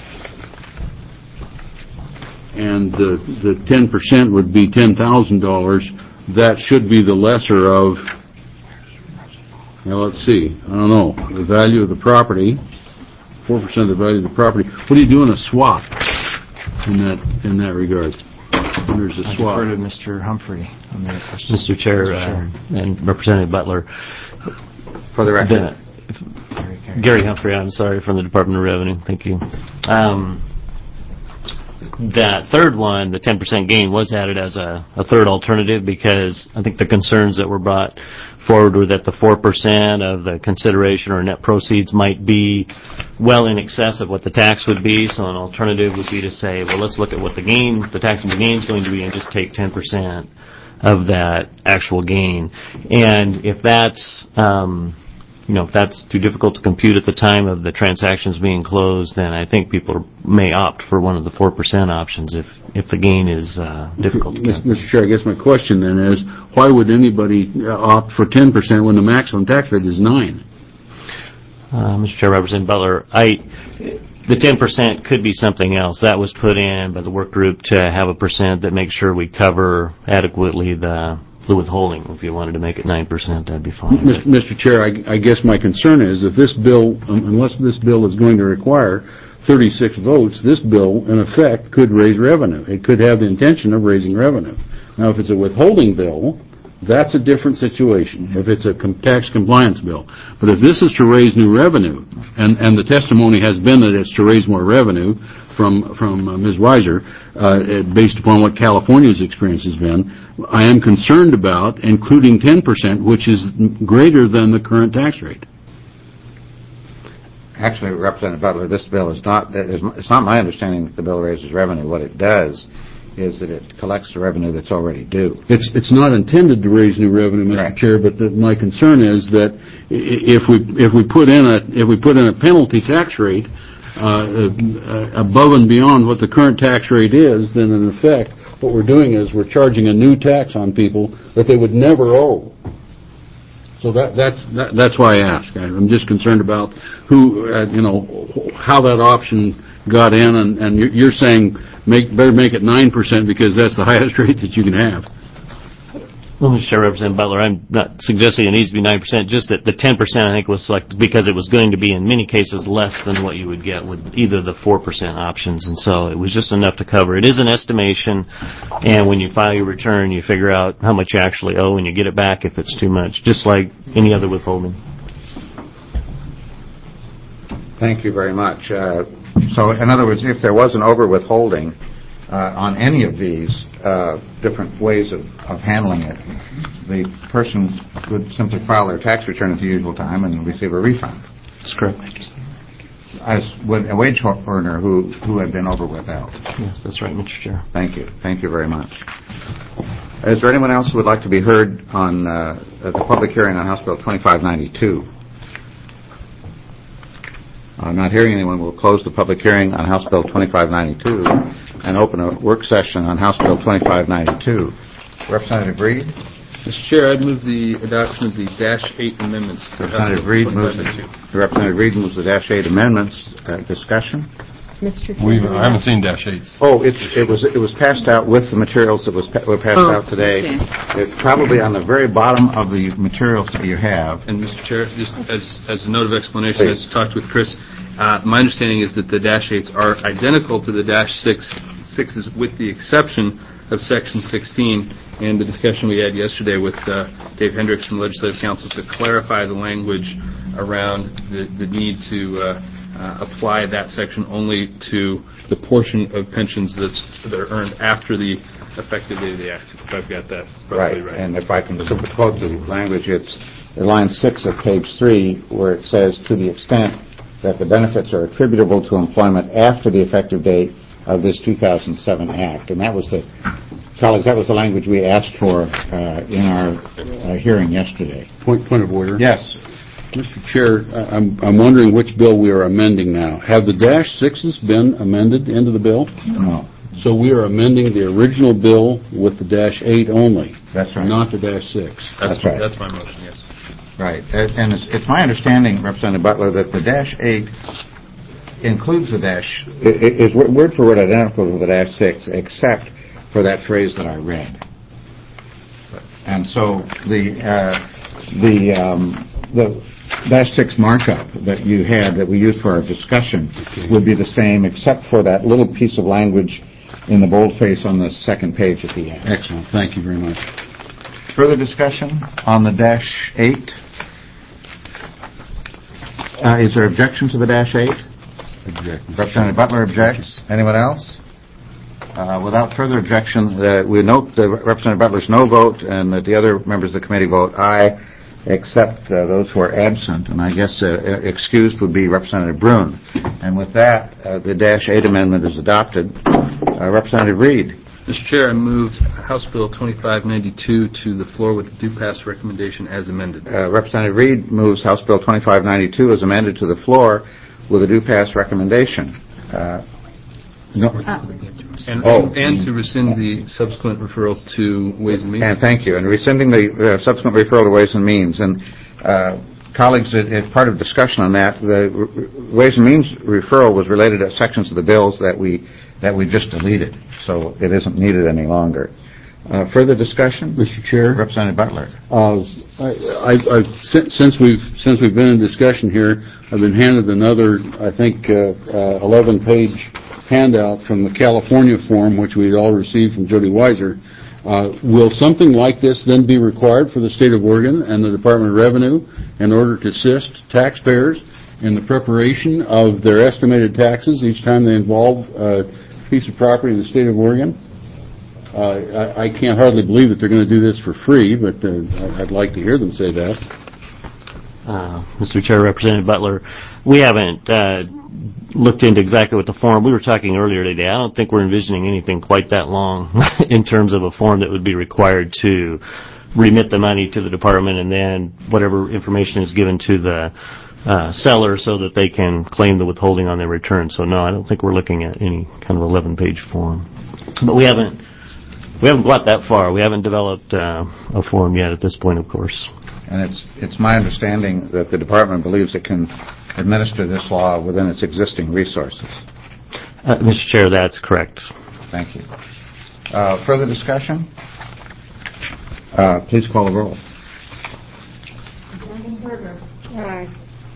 and the the ten percent would be ten thousand dollars, that should be the lesser of. Now let's see. I don't know the value of the property. Four percent of the value of the property. What do you do in a swap? In that in that regard, when there's a I swap. defer to Mister Humphrey on that question. Mister Chair, Mister Chair. uh, and Representative Butler. For the record. The- Gary Humphrey, I'm sorry, from the Department of Revenue. Thank you. Um, that third one, the ten percent gain, was added as a, a third alternative because I think the concerns that were brought forward were that the four percent of the consideration or net proceeds might be well in excess of what the tax would be. So an alternative would be to say, well, let's look at what the gain, the taxable gain is going to be and just take ten percent of that actual gain. And if that's... Um, You know, if that's too difficult to compute at the time of the transactions being closed, then I think people may opt for one of the four percent options if, if the gain is uh, difficult to compute. Mister Chair, I guess my question then is, why would anybody uh, opt for ten percent when the maximum tax rate is nine? Uh, Mister Chair, Representative Butler, I, the ten percent could be something else. That was put in by the work group to have a percent that makes sure we cover adequately the the withholding. If you wanted to make it nine percent, that'd be fine. Mister Chair, I, I guess my concern is if this bill, unless this bill is going to require thirty-six votes, this bill, in effect, could raise revenue. It could have the intention of raising revenue. Now, if it's a withholding bill, that's a different situation, if it's a com- tax compliance bill. But if this is to raise new revenue, and, and the testimony has been that it's to raise more revenue from, from uh, Miz Weiser, uh, based upon what California's experience has been, I am concerned about including ten percent, which is greater than the current tax rate. Actually, Representative Butler, this bill is not, it's not my understanding that the bill raises revenue. What it does is that it collects the revenue that's already due. It's it's not intended to raise new revenue, Mister Right. Chair, but the, my concern is that i- if we if we put in a if we put in a penalty tax rate uh, uh, above and beyond what the current tax rate is, then in effect what we're doing is we're charging a new tax on people that they would never owe. So that that's that, that's why I ask. I'm just concerned about who uh, you know how that option got in, and, and you're, you're saying make better make it nine percent because that's the highest rate that you can have. Well, Mister Chair, Representative Butler, I'm not suggesting it needs to be nine percent, just that the ten percent I think was selected because it was going to be in many cases less than what you would get with either the four percent options, and so it was just enough to cover. It is an estimation, and when you file your return, you figure out how much you actually owe, and you get it back if it's too much, just like any other withholding. Thank you very much. Uh, so, in other words, if there was an over-withholding uh, on any of these uh, different ways of, of handling it, the person would simply file their tax return at the usual time and receive a refund. That's correct. As would a wage earner who, who had been over-withheld. Yes, that's right, Mister Chair. Thank you. Thank you very much. Is there anyone else who would like to be heard on uh, the public hearing on House Bill twenty-five ninety-two? I'm not hearing anyone. We'll close the public hearing on House Bill twenty-five ninety-two and open a work session on House Bill twenty-five ninety-two. Representative Reed? Mister Chair, I'd move the adoption of the Dash eight amendments. to Representative Reed moves the, Representative Reed moves the Dash eight amendments. Uh, discussion? Mister We've, I haven't seen Dash eights. Oh, it's, it was it was passed out with the materials that was pa- were passed Oh, out today. okay. It's probably on the very bottom of the materials that you have. And Mister Chair, just as, as a note of explanation, Please. I talked with Chris. Uh, my understanding is that the Dash eights are identical to the Dash six, sixes with the exception of Section sixteen, and the discussion we had yesterday with uh, Dave Hendricks from the Legislative Council to clarify the language around the, the need to uh, uh, apply that section only to the portion of pensions that's, that are earned after the effective date of the act, if I've got that Right, roughly right. and if I can just quote the language, it's line six of page three, where it says, to the extent that the benefits are attributable to employment after the effective date of this two thousand seven Act. And that was the, colleagues, that was the language we asked for uh, in our uh, hearing yesterday. Point, point of order. Yes. Mister Chair, I- I'm, I'm wondering which bill we are amending now. Have the dash sixes been amended into the bill? No. So we are amending the original bill with the dash eight only. That's right. Not the dash six. That's, That's right. That's my motion, yes. Right, Uh, and it's, it's my understanding, Representative Butler, that the dash eight includes the dash, i- i- is wo- word for word identical to the dash six, except for that phrase that I read. And so the uh, the um, the dash six markup that you had that we used for our discussion would be the same, except for that little piece of language in the boldface on the second page at the end. Excellent. Thank you very much. Further discussion on the dash eight? Uh, is there objection to the dash eight? Objection. Representative Butler objects. Anyone else? Uh, without further objection, uh, we note the Representative Butler's no vote and that the other members of the committee vote aye, except uh, those who are absent. And I guess uh, excused would be Representative Brune. And with that, uh, the dash eight amendment is adopted. Uh, Representative Reed. Mister Chair, I move House Bill twenty-five ninety-two to the floor with the due pass recommendation as amended. Uh, Representative Reed moves House Bill twenty-five ninety-two as amended to the floor with a due pass recommendation. Uh, no. And, Oh. and to rescind the subsequent referral to Ways and Means. And thank you. And rescinding the uh, subsequent referral to Ways and Means. And uh, colleagues, as part of discussion on that, the r- Ways and Means referral was related to sections of the bills that we that we just deleted, so it isn't needed any longer. Uh, further discussion, Mister Chair. Representative Butler. Uh, I, I, I, since since we've since we've been in discussion here, I've been handed another, I think, uh, uh, eleven-page handout from the California form, which we'd all received from Jody Weiser. Uh, will something like this then be required for the state of Oregon and the Department of Revenue in order to assist taxpayers in the preparation of their estimated taxes each time they involve a piece of property in the state of Oregon? Uh, I, I can't hardly believe that they're going to do this for free, but uh, I'd like to hear them say that. Uh, Mister Chair, Representative Butler, we haven't uh, looked into exactly what the form, we were talking earlier today, I don't think we're envisioning anything quite that long in terms of a form that would be required to remit the money to the department and then whatever information is given to the uh, seller so that they can claim the withholding on their return. So no, I don't think we're looking at any kind of eleven-page form. But we haven't we haven't got that far. We haven't developed uh, a form yet at this point, of course. And it's it's my understanding that the department believes it can administer this law within its existing resources. Uh, Mister Chair, that's correct. Thank you. Uh, further discussion? Uh, please call the roll. Representative Berger. Aye.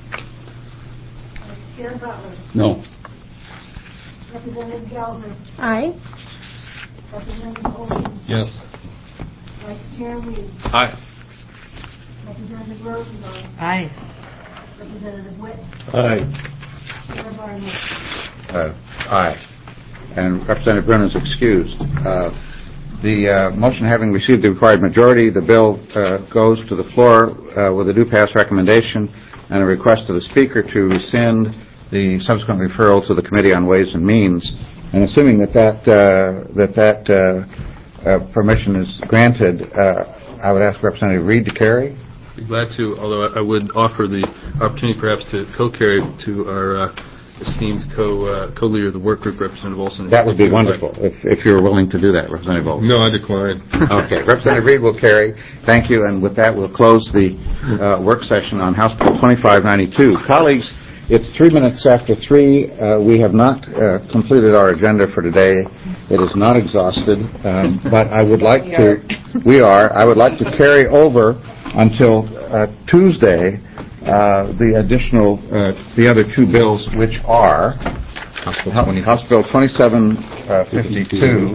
Vice Chair Butler. No. Representative Gelder. Aye. Representative Olson. Yes. Vice Chair Reed. Aye. Representative Rosenbaum. Aye. Representative Witt. Aye. Chair Barnhart. Uh, aye. And Representative Brennan is excused. Uh, the uh, motion having received the required majority, the bill uh, goes to the floor uh, with a due pass recommendation and a request to the Speaker to rescind the subsequent referral to the Committee on Ways and Means. And assuming that that, uh, that, that uh, uh, permission is granted, uh, I would ask Representative Reed to carry. Be glad to, although I would offer the opportunity perhaps to co-carry to our uh, esteemed co, uh, co-leader of the work group, Representative Olson. That would be wonderful, if, if you're willing to do that, Representative Olson. No, I decline. Okay, Representative Reed will carry. Thank you, and with that, we'll close the uh, work session on House Bill twenty-five ninety-two. Colleagues, it's three minutes after three. Uh, we have not uh, completed our agenda for today. It is not exhausted, um, but I would like We to, are. we are, I would like to carry over until uh, Tuesday uh, the additional, uh, the other two bills, which are House Bill House twenty. House Bill twenty-seven fifty-two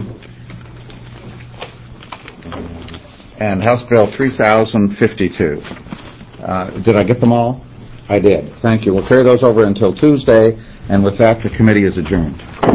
and House Bill three thousand fifty-two. Uh, did I get them all? I did. Thank you. We'll carry those over until Tuesday, and with that, the committee is adjourned.